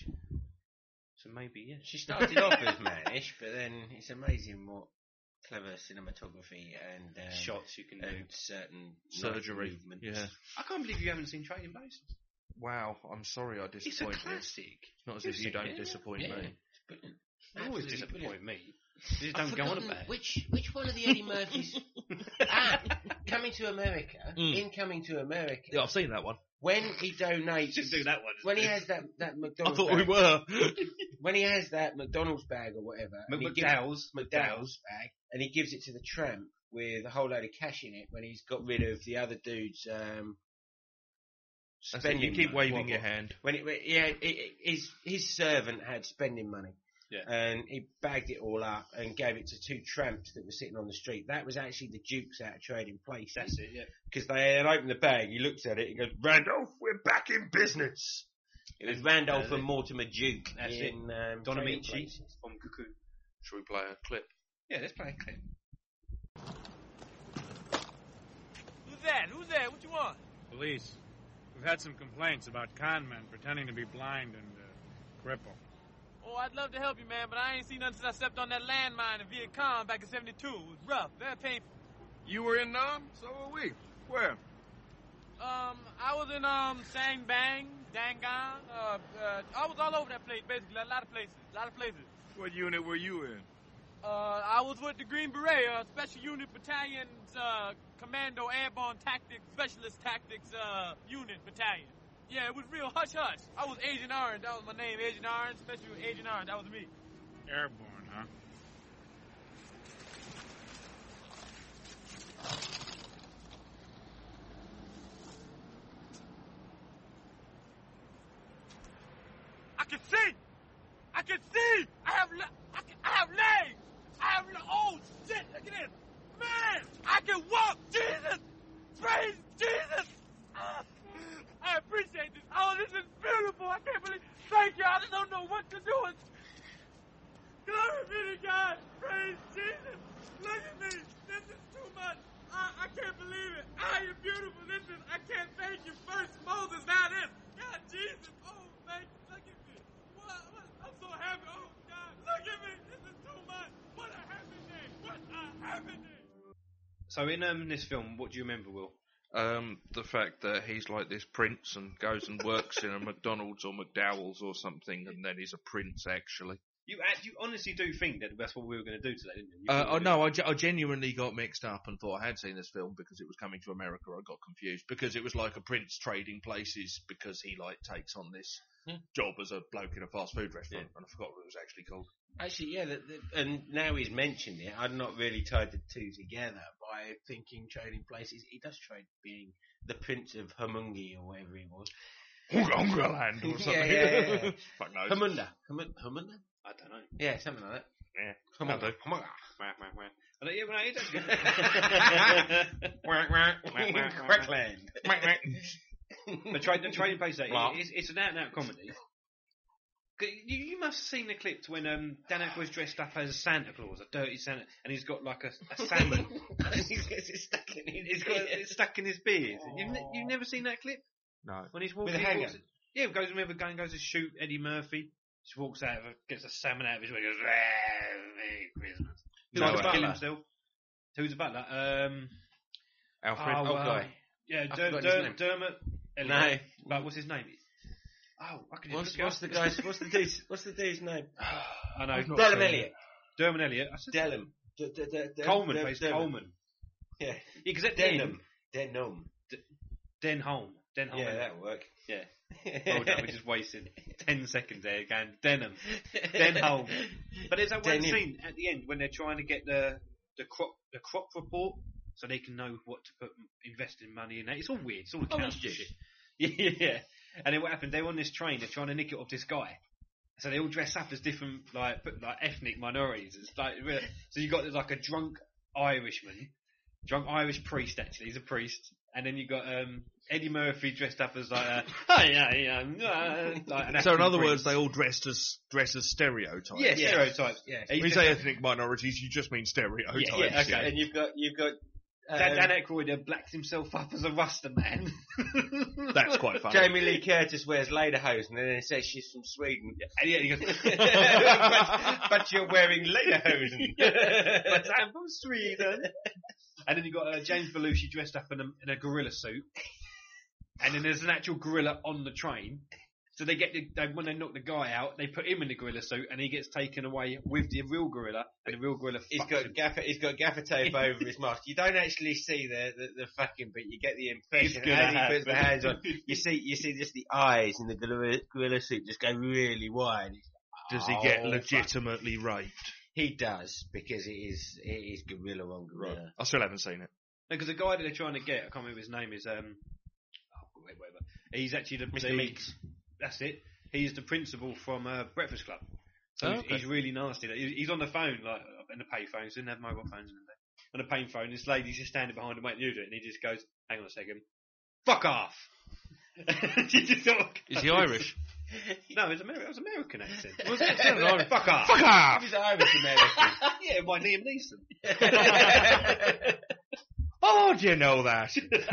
So maybe, yeah.
She started off as mannish, but then it's amazing what clever cinematography and um,
Shots you can do.
and certain
Surgery.
knife movements.
Yeah.
I can't believe you haven't seen Trading Places.
Wow, I'm sorry I
It's a
disappoint you.
classic.
It's not as
You've
if you
seen
don't
it,
disappoint
Yeah,
me.
it's brilliant.
You always
Absolutely
disappoint
brilliant.
me. You just
I've
don't go on
forgotten
about it.
which which one of the Eddie Murphys? ah, Coming to America.
Mm.
In Coming to America.
Yeah, I've seen that one.
When he donates,
Just do that one.
when he has that that
I
McDonald's
thought
bag,
we were.
when he has that McDonald's bag or whatever, and he gives-
McDowell's.
McDowell's bag, and he gives it to the tramp with a whole load of cash in it when he's got rid of the other dude's um,
That's it,
spending
you keep
money.
waving
What-
your
what?
hand.
When it, when- yeah, it, it, his his servant had spending money.
Yeah.
And he bagged it all up and gave it to two tramps that were sitting on the street. That was actually the Dukes out of Trading Places.
That's it, yeah.
Because they had opened the bag, he looked at it, he goes, "Randolph, we're back in business." It was Randolph
That's
and
it.
Mortimer Duke
That's it.
in um,
Don
Trading
Amici
Places.
from Cocoon.
Should we play a clip?
Yeah, let's play a clip.
Who's that? Who's that? What you want? Police. We've had some complaints about con men pretending to be blind and uh, crippled. Oh, I'd love to help you, man, but I ain't seen nothing since I stepped on that landmine in Viet Cong back in seventy-two. It was rough, very painful.
You were in Nam? So were we. Where?
Um, I was in, um, Sang Bang, Dangon. Uh, uh, I was all over that place, basically. A lot of places. A lot of places.
What unit were you in?
Uh, I was with the Green Beret, uh, Special Unit Battalion's, uh, Commando Airborne Tactics, Specialist Tactics, uh, Unit Battalion. Yeah, it was real hush hush. I was Agent Orange. That was my name, Agent Orange. Special Agent Orange. That was me.
Airborne, huh?
I can see. I can see. I have. Le- I, can, I have legs. I have. Le- oh shit! Look at this, man. I can walk. Jesus, praise Jesus. Ah, I appreciate this. Oh, this is beautiful. I can't believe. Thank you. I just don't know what to do. Glory be to God. Praise Jesus. Look at me. This is too much. I, I can't believe it. Ah, you're beautiful. This is. I can't thank you first, Moses. Now this. God, Jesus. Oh, thank you. Look at me. What, what? I'm so happy. Oh, God. Look at me. This is too much. What a happy day. What a happy day.
So in um, this film, what do you remember, Will?
Um, the fact that he's like this prince and goes and works in a McDonald's or McDowell's or something, and then he's a prince actually.
You act- you honestly do think that that's what we were going to do today, didn't you? you
Uh,
thought
oh
we
no,
were-
I, ge- I genuinely got mixed up and thought I had seen this film because it was coming to America. I got confused because it was like a prince trading places because he like takes on this
Hmm.
job as a bloke in a fast food restaurant, and I forgot what it was actually called.
Actually, yeah, the, the, and now he's mentioned it, I'd not really tied the two together by thinking trading places. He does trade being the Prince of Humungi or whatever he was.
Hungerland or something.
Yeah, yeah, yeah.
Fuck knows.
Humunda. Humun- Humunda?
I don't know.
Yeah, something like that.
Yeah.
Humunda.
That'll do.
Humunda.
Wah, wah, wah. I don't- yeah, well, no, it does good. Wah, wah, wah, wah, wah.
Quackland.
The, tra- the trading place, that
Well.
it's, it's an out-and-out comedy. You, you must have seen the clip when um, Dan Aykroyd's dressed up as Santa Claus, a dirty Santa, and he's got like a, a salmon.
He's got it stuck in his
He's got it stuck in his beard. You've, ne- you've never seen that clip?
No.
When he's walking,
With a
he
handgun?
walks- yeah, he goes whenever going goes to shoot Eddie Murphy. Just walks out, of a, gets a salmon out of his way, goes, "Ah, Merry Christmas." Who
No,
wants to kill
butler.
himself? Who's the butler? Um,
Alfred.
oh,
old
uh,
guy.
Yeah,
I've
Der-
forgotten
Der-
his name.
Dermot.
No.
Elliot. But what's his name? Oh, I can
What's, what's the guy's, what's the dude's, what's the dude's name?
I know.
I've not
Delham
seen it.
Elliott.
Dermot Elliott. I said
Delham. D- d- d- d-
Coleman
d-
plays
Dermot.
Coleman.
Yeah.
Yeah, because at the end,
Denham. Denham.
Denholm. Denholm.
Yeah, that'll work.
Yeah. Well done, we just wasted ten seconds there going, Denham. Denholm. But there's that one
Denim.
scene at the end when they're trying to get the the crop the crop report so they can know what to put invest in money in that. It's all weird. It's all
Oh,
accounts
that's
shit. Yeah, yeah. And then what happened? They're on this train. They're trying to nick it off this guy. So they all dress up as different, like, but, like ethnic minorities. It's like, really- so you got like a drunk Irishman, drunk Irish priest. Actually, he's a priest. And then you got um, Eddie Murphy dressed up as like, a, hi, hi, um, uh, like an
So in
African
other
priest.
words, they all dressed as dress as stereotypes.
yeah, stereotypes.
Yeah.
He's
When you
just-
say ethnic minorities, you just mean stereotypes.
Yeah, yeah, okay.
And you've got, you've got, um,
Dan, Dan Aykroyd uh, blacks himself up as a Rasta man.
That's quite funny.
Jamie Lee Curtis wears lederhosen and then it says she's from Sweden.
And yeah, he goes,
but, but you're wearing lederhosen.
but I'm from Sweden. And then you got uh, James Belushi dressed up in a, in a gorilla suit. And then there's an actual gorilla on the train. So they get the, they, when they knock the guy out, they put him in the gorilla suit, and he gets taken away with the real gorilla, and the real gorilla.
He's
fucks
got
him.
gaffer. He's got gaffer tape over his mask. You don't actually see the, the, the fucking, but you get the impression.
It's gonna
As he puts the
happen.
hands on, you see you see just the eyes in the gorilla, gorilla suit just go really wide.
Does he get
Oh,
legitimately raped?
He does because it is it is gorilla on gorilla.
I still haven't seen it.
Because the guy that they're trying to get, I can't remember his name, is um, oh, wait, whatever. He's actually the
Mister
the-
Meeks.
That's it. He's the principal from uh, Breakfast Club. So
Oh,
he's,
okay.
he's really nasty. He- He's on the phone, like in the pay phones. Didn't have mobile phones in the day. On the pay phone, this lady's just standing behind him waiting to do it, and he just goes, "Hang on a second, fuck off." She just sort of
Is he Irish?
No, it's American. It was American accent.
Was it? It sounded Irish.
Fuck off.
Fuck off!
He was Irish American.
Yeah, by Liam Neeson.
Oh, do you know that?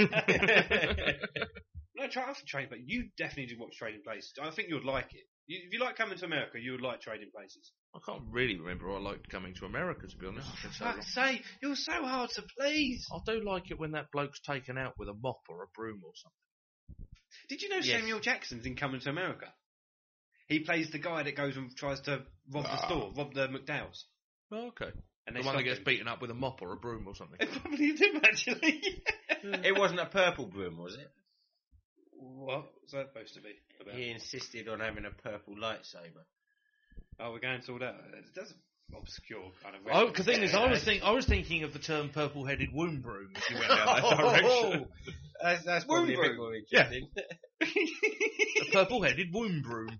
No, try after Trading Places. You definitely do watch Trading Places. I think you'd like it. You, if you like coming to America, you would like Trading Places.
I can't really remember I liked coming to America, to be honest. It's been so long.
Fuck's sake, you're so hard to please.
I do like it when that bloke's taken out with a mop or a broom or something.
Did you know
Yes.
Samuel Jackson's in Coming to America? He plays the guy that goes and tries to rob the
Ah.
store, rob the McDowell's.
Oh, okay.
And
The
they
one that
stop
gets
him.
beaten up with a mop or a broom or something.
It probably did, actually.
It wasn't a purple broom, was it?
What? What's that supposed to be about?
He insisted on having a purple lightsaber.
Oh, we're going to all that. That's obscure kind of.
Oh, because thing is, I was think I was thinking of the term "purple-headed womb broom" if you went down that direction.
That's, that's probably a bit more
Yeah.
interesting.
A purple-headed womb broom.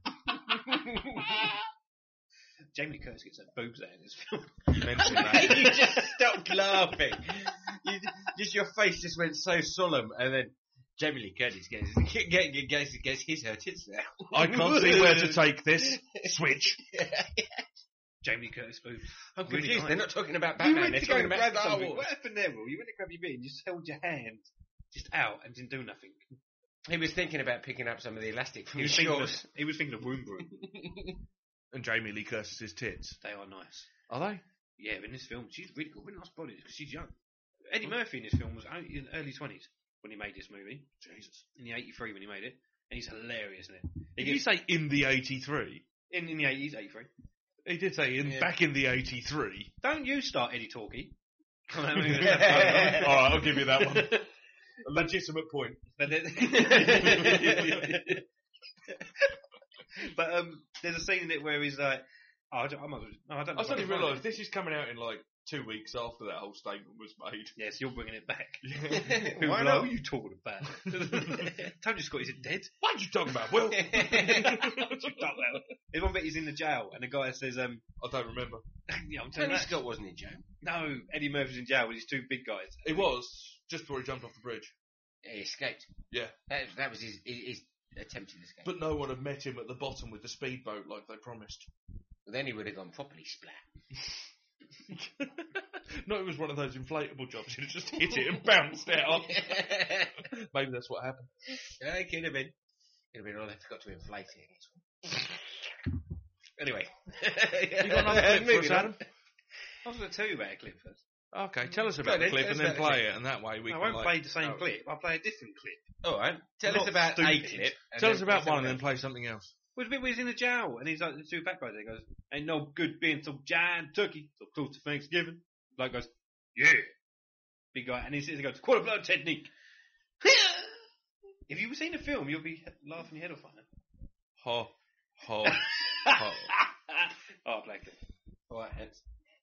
Jamie Lee Curtis gets her boobs out in this film.
Mention that.
You just stopped laughing. You, just your face just went so solemn, and then Jamie Lee Curtis gets gets, gets, gets his her tits now.
I can't see where to take this. Switch.
Jamie Lee Curtis boobs.
I'm
Really
confused.
nice.
They're not talking about
You
Batman.
went
They're
to go
talking
and
about
grab
Star
something.
Wars.
What happened there, Will? You went to grab your beer and you just held your hand just out and didn't do nothing.
He was thinking about picking up some of the elastic from
He was
his
thinking of,
shorts.
he was thinking of womb broom.
And Jamie Lee Curtis's tits.
They are nice.
Are they?
Yeah, in this film, she's really good. Really nice body because she's young. Eddie Murphy in this film was only in early twenties when he made this movie.
Jesus.
In the eighty-three when he made it, and he's hilarious in it.
Did you say in the eighty-three?
In in the eighties, eighty-three.
He did say in
Yeah.
back in the eighty-three.
Don't you start Eddie Talkie.
All right, I'll give you that one. A legitimate point.
But, then, but um, there's a scene in it where he's like, oh, I don't, I'm not, no, I don't know.
I suddenly realised this is coming out in like two weeks after that whole statement was made.
Yes, you're bringing it back.
Yeah.
Why not? What are you talking about? Tony Scott, is it dead?
What are you talking about, Will?
There's one bit he's in the jail, and the guy says, um,
I don't remember.
yeah, I'm telling
Tony
you.
Scott wasn't in jail.
No, Eddie Murphy's in jail with these two big guys.
It was, just before he jumped off the bridge.
He escaped.
Yeah.
That, that was his, his, his attempted escape.
But no one had met him at the bottom with the speedboat like they promised.
Then he would have gone properly splat.
No, it was one of those inflatable jobs. You'd just hit it and bounced out. Maybe that's what happened.
Yeah, it could have been. Could have been, oh, they forgot to inflate it. Anyway.
You got another clip for us, Adam?
I was going to tell you about a clip first.
Okay, tell us about
Go
the
then,
clip
tell
and
us
then
about the
play
clip.
it, and that way we
No, I
can
won't
like...
play the same
oh.
clip. I'll play a different clip.
Alright, tell
Not
us about
stupid.
a clip. and
Tell
then
us about
play
one and then
something
play something else.
Well, the bit where he's in the jail, and he's like, the two back guys there, he goes, ain't no good being so giant turkey, so close to Thanksgiving. Bloke goes, yeah. Big guy, and he says, he goes, quarter blood technique. If you've seen the film, you'll be laughing your head off on it.
Ho, ho, ho.
Oh, I'll play a clip.
Alright, hands.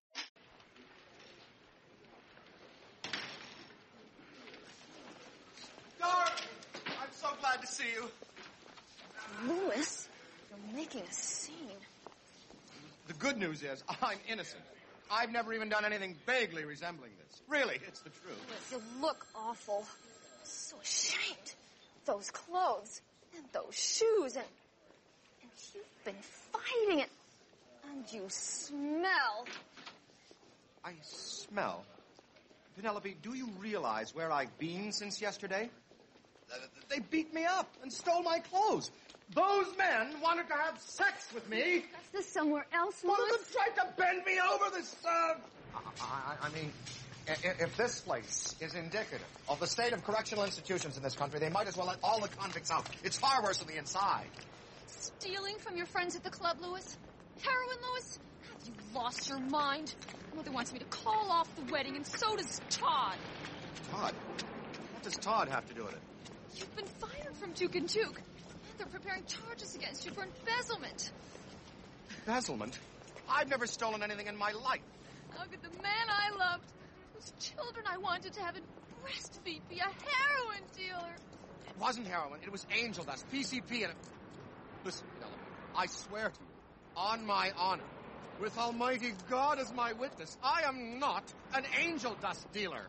Dark! I'm so glad to see you.
Lewis, you're making a scene.
The good news is I'm innocent. I've never even done anything vaguely resembling this. Really, it's the truth.
Lewis, you look awful. So ashamed. Those clothes and those shoes and and you've been fighting it. And you smell.
I smell. Penelope, do you realize where I've been since yesterday? Uh, They beat me up and stole my clothes. Those men wanted to have sex with me.
That's this somewhere else,
One of
Lewis.
them tried to bend me over this, uh... I, I, I mean, i- i- if this place is indicative of the state of correctional institutions in this country, they might as well let all the convicts out. It's far worse on the inside.
Stealing from your friends at the club, Lewis? Heroin, Lewis? Have you lost your mind? Mother wants me to call off the wedding, and so does Todd.
Todd? What does Todd have to do with it?
You've been fired from Duke and Duke. And they're preparing charges against you for embezzlement.
Embezzlement? I've never stolen anything in my life.
How could the man I loved, whose children I wanted to have and breastfeed, be a heroin dealer?
It wasn't heroin. It was angel dust, P C P, and... Listen, Penelope, I swear to you, on my honor, with Almighty God as my witness, I am not an angel dust dealer.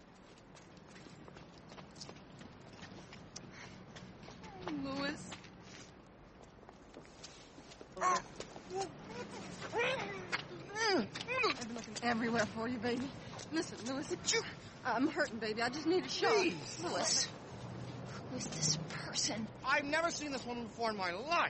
Lewis.
I've been looking everywhere for you, baby. Listen, Lewis, I'm hurting, baby. I just need a shot.
Please.
Lewis. Who is this person?
I've never seen this woman before in my life.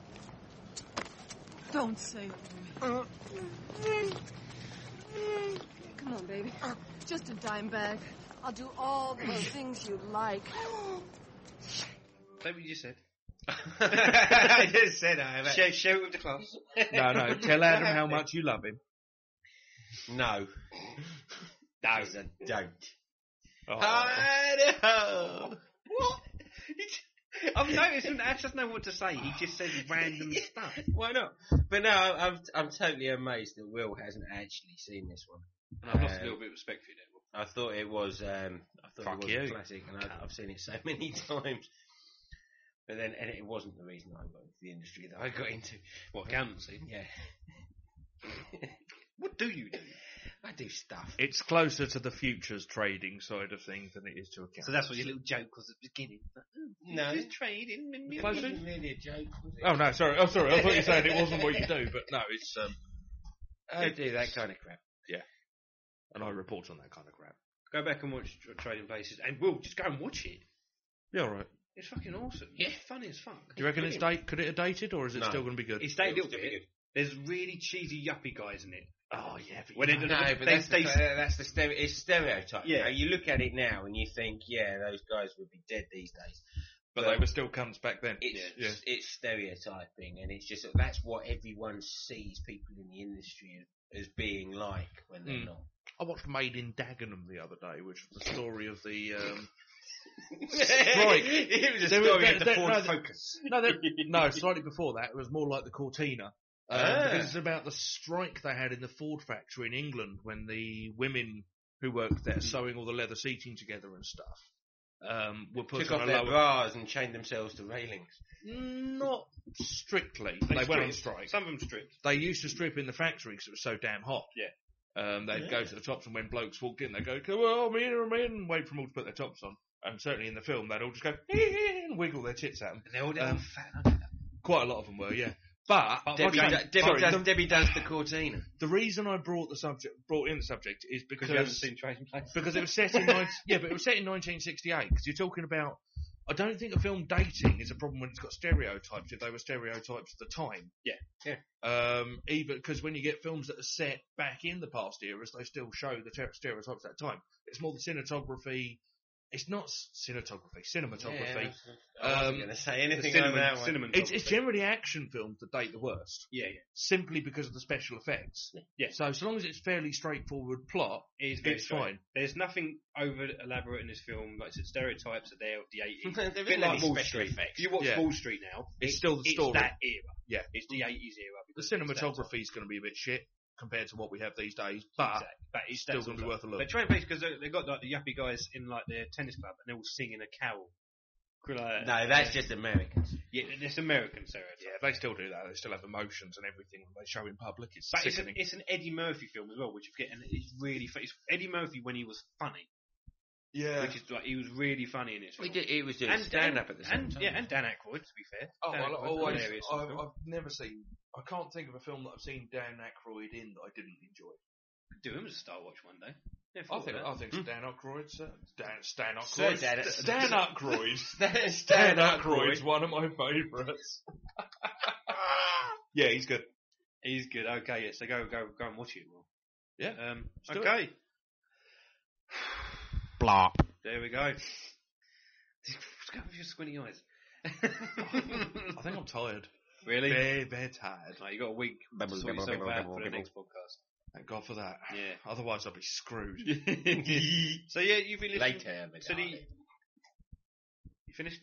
Don't say it to me. Come on, baby. Just a dime bag. I'll do all the things you like.
Is that what you just said?
I just said I have.
Share, share it with the class.
No, no, tell Adam how much you love him.
No. No, don't.
Oh.
Idaho. What? I
I've noticed that Ash doesn't know what to say. He just says random stuff.
Why not? But no, I'm I'm totally amazed that Will hasn't actually seen this one.
And I've lost
Um,
a little bit of respect for you there.
I thought it was um, I thought
Fuck
it was
you.
a classic, and I, I've seen it so many times. But then, and it wasn't the reason I got into the industry that I got into.
What, accountancy?
Yeah.
What do you do?
I do stuff.
It's closer to the futures trading side of things than it is to accounting.
So that's what your little joke was at the beginning.
No.
Just trading.
It wasn't really a joke, was it?
Oh no, sorry. Oh sorry. I thought you said it wasn't what you do, but no, it's um.
I do that kind of crap.
Yeah, and I report on that kind of crap.
Go back and watch Tr- Trading Places, and we'll just go and watch it.
Yeah, all right.
It's fucking awesome. Yeah, it's funny as fuck.
Do you reckon it's date? Could it have dated, or is it
No.
still going to be good?
It's dated a little bit. There's really cheesy yuppie guys in it.
Oh yeah, but
When
you
it,
know.
No,
they,
but
they,
that's,
they,
the, uh, that's the stereo, it's stereotype.
Yeah.
You know, you look at it now and you think, yeah, those guys would be dead these days.
but they were still cunts back then.
It's,
Yeah.
it's stereotyping, and it's just that's what everyone sees people in the industry as being like when they're
Mm.
not.
I watched Made in Dagenham the other day, which was the story of the um,
Strike.
strike.
It was a
There
story
were-
of the
there-
Ford
no,
Focus.
No, there- no, slightly before that, it was more like the Cortina. Um,
Ah.
because it's about the strike they had in the Ford factory in England when the women who worked there, sewing all the leather seating together and stuff, um, were put
Took
on
off
a
their
lower.
bras and chained themselves to railings.
Not strictly. They,
They
went on
stripped.
strike.
Some of them stripped.
They used to strip in the factory because it was so damn hot.
Yeah.
Um, they'd
Yeah.
go to the tops, and when blokes walked in, they'd go, "Come on, I'm in, I'm in," and wait for them all to put their tops on. And certainly in the film, they'd all just go and wiggle their tits at them.
And they're all
Um,
fat.
Quite a lot of them were, yeah. But
Debbie,
okay,
do- Debbie,
sorry,
does,
the,
Debbie does the Cortina.
the reason I brought the subject, brought in the subject, is
Because you haven't
because
seen Trading Places.
because it was set in nineteen yeah, but it was set in nineteen sixty-eight. Because you're talking about, I don't think a film dating is a problem when it's got stereotypes. If they were stereotypes at the time,
Yeah.
Yeah.
um, even because when you get films that are set back in the past eras, they still show the ter- stereotypes at that time. It's more the cinematography. It's not s- cinematography, cinematography.
Yeah, I wasn't
Um,
going to say anything
the
on
cinnamon-
that one.
cinnamon
It's, it's generally action films that date the worst,
Yeah, yeah.
simply because of the special effects.
Yeah.
So, so long as it's fairly straightforward plot,
It is very
it's
straight.
fine.
There's nothing over elaborate in this film. Like I said, stereotypes are there of the eighties.
There
A bit
isn't
like
any
Wall
special
Street.
effects.
If you watch
Yeah.
Wall Street now,
It's
it-
still the
it's
story.
that era.
Yeah.
It's the eighties era.
The
because it's that
cinematography is going to be a bit shit compared to what we have these days, but
Exactly. But it's
still
that
going
sort
to be
of
worth a
stuff.
look.
But Trading Places, because they've got like the yuppie guys in like their tennis club and they're all singing a carol. Like,
No, that's just Americans.
Yeah, it's American stereotype.
yeah, they still do that. They still have emotions and everything when they show in public. It's
But it's an,
sickening.
it's an Eddie Murphy film as well, which you forget, and it's really fu- it's Eddie Murphy when he was funny,
yeah.
which is like he was really funny in it.
He, did, he was doing
And-
stand
and-
up at the same
and,
time.
Yeah, and Dan Aykroyd, to be fair.
Oh,
Dan
well,
Aykroyd's
always,
hilarious in the
I've,
film.
I've never seen. I can't think of a film that I've seen Dan Aykroyd in that I didn't enjoy.
Do him as a Star Watch one day. Yeah,
I
thought
think
that.
I think Stan Aykroyd's uh, Dan Stan
Sir
Aykroyd.
Dan-
Stan Aykroyd.
Stan,
Stan Aykroyd's one of my favourites. Yeah, he's good.
He's good. Okay, yeah. So go, go, go and watch it. Will.
Yeah.
Um,
Let's do
okay.
Blop.
There we go. What's going on with your squinty eyes?
I think I'm tired.
Really?
Very, very tired.
Right, you got a week to sort yourself out for the next podcast.
Thank God for that.
Yeah.
Otherwise, I'll be screwed.
So yeah, you've been listening
Later, my
to the.
darling.
You finished?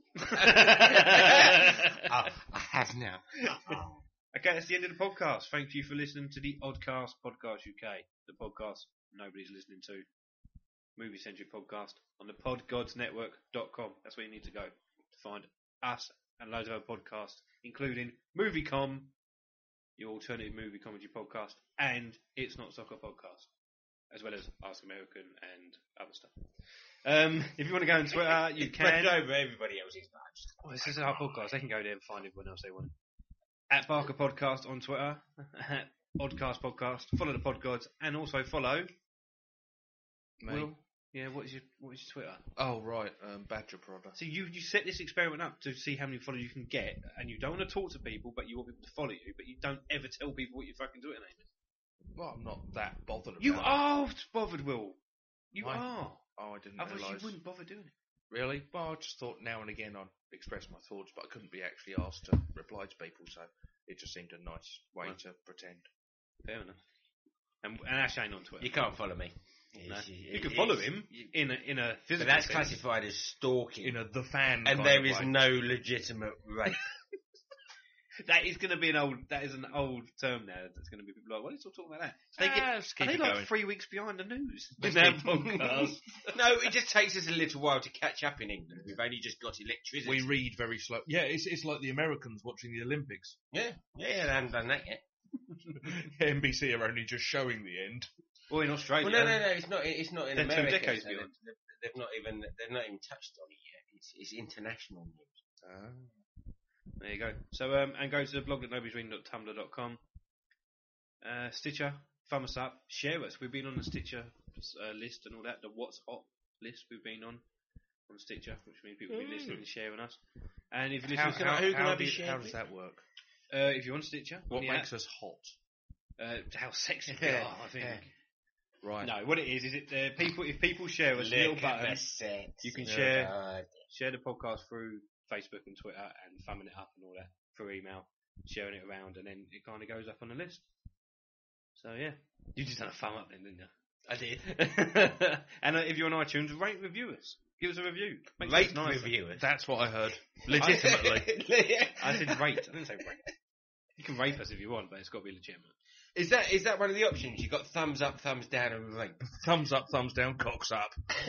I, I have now.
Okay, that's the end of the podcast. Thank you for listening to the Oddcast Podcast U K, the podcast nobody's listening to. Movie Centric Podcast on the pod gods network dot com. That's where you need to go to find us and loads of other podcasts, including MovieCom, your alternative movie comedy podcast, and It's Not Soccer podcast, as well as Ask American and other stuff. Um, if you want to go on Twitter, you can.
Spread over everybody else's lives.
Well, this is our podcast. They can go there and find everyone else they want. At Barker Podcast on Twitter, at Oddcast Podcast. Follow the Podgods, and also follow.
Me.
Will. Yeah, what is your what is your Twitter?
Oh, right. Um, Badger Prodder.
So you you set this experiment up to see how many followers you can get, and you don't want to talk to people, but you want people to follow you, but you don't ever tell people what your fucking Twitter name is.
Well, I'm not that bothered about
You
it.
are bothered, Will. You
Why?
are.
Oh, I didn't
Otherwise,
realise.
you wouldn't bother doing it.
Really? Well, I just thought now and again I'd express my thoughts, but I couldn't be actually asked to reply to people, so it just seemed a nice way
Right.
to pretend.
Fair enough. And, and Ash ain't on Twitter.
You can't follow me.
No. You can follow him in a, in a physical
But that's
sense.
classified as stalking.
In a the fan
And
kind
there
of
is
way.
no legitimate rape.
That is going to be an old. That is an old term now. That's going to be people like, "What are you still talking about that?" They
Ah,
get,
let's keep
are they
it
like
going.
three weeks behind the news?
Let's
in our
keep-
podcast.
No, it just takes us a little while to catch up in England. We've only just got electricity.
We read very slow. Yeah, it's it's like the Americans watching the Olympics.
Yeah, yeah, yeah, they haven't done that yet.
N B C are only just showing the end.
Or in Australia.
Well, no, no, no, it's not. It's not in
They're two
America.
decades
so
beyond.
They've, they've not even. They've not even touched on it yet. It's, it's international news.
Ah. There you go. So, um, and go to the blog at nobody's reading dot tumblr dot com. Uh, Stitcher, thumb us up, share us. We've been on the Stitcher uh, list and all that, the What's Hot list we've been on, on Stitcher, which means people have been
Mm.
listening and sharing us. And if you
How,
listen
how,
to who can
how
I be
do-
shared
how
with?
does that work?
Uh, if you're on Stitcher,
What
on the
makes
app,
us hot?
uh, how sexy we are, I think.
Right.
No, what it is, is it uh, people, if people share us,
Look
little
at
button,
the sex.
you can
Oh,
share
God.
share the podcast through Facebook and Twitter and thumbing it up and all that through email, sharing it around, and then it kind of goes up on the list. So yeah, you just done a thumb up then, didn't you?
I did.
And uh, if you're on iTunes, rate review us. Give us a review. Makes
Rate
us nicer.
review us.
That's what I heard. Legitimately.
I said rate. I didn't say rate. You can rape us if you want, but it's got to be legitimate.
Is that is that one of the options? You've got thumbs up, thumbs down, and rape.
Thumbs up, thumbs down, cocks up.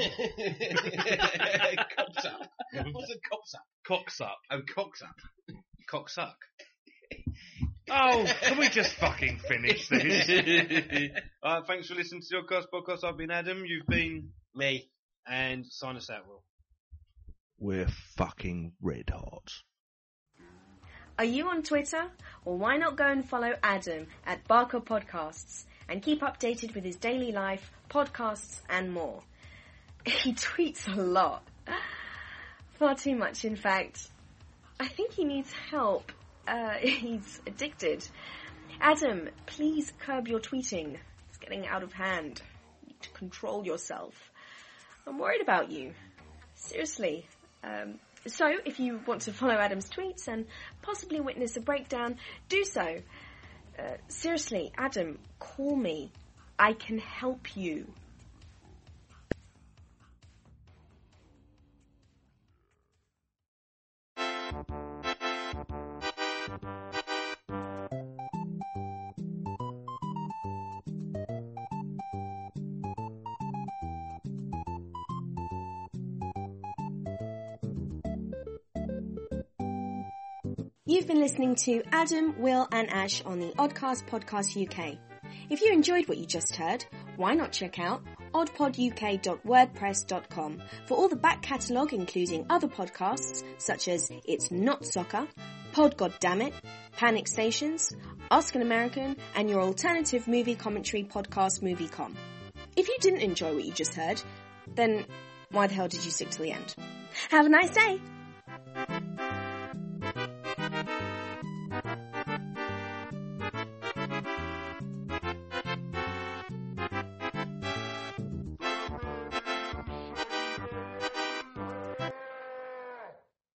Cops up. What's a cops up?
Cocks up.
Oh, cocks up.
Cocksuck.
Oh, can we just fucking finish this?
uh, thanks for listening to the Oddcast Podcast. I've been Adam. You've been
me.
And sign us out, Will.
We're fucking red hot.
Are you on Twitter? Well, why not go and follow Adam at Barker Podcasts and keep updated with his daily life, podcasts, and more. He tweets a lot. Far too much, in fact. I think he needs help. Uh, he's addicted. Adam, please curb your tweeting. It's getting out of hand. You need to control yourself. I'm worried about you. Seriously. Um, so, if you want to follow Adam's tweets and possibly witness a breakdown, do so. Uh, seriously, Adam, call me. I can help you. You've been listening to Adam, Will and Ash on the Oddcast Podcast U K. If you enjoyed what you just heard, why not check out odd pod u k dot wordpress dot com for all the back catalogue including other podcasts such as It's Not Soccer, Pod Goddammit, Panic Stations, Ask an American and your alternative movie commentary podcast MovieCom. If you didn't enjoy what you just heard, then why the hell did you stick to the end? Have a nice day!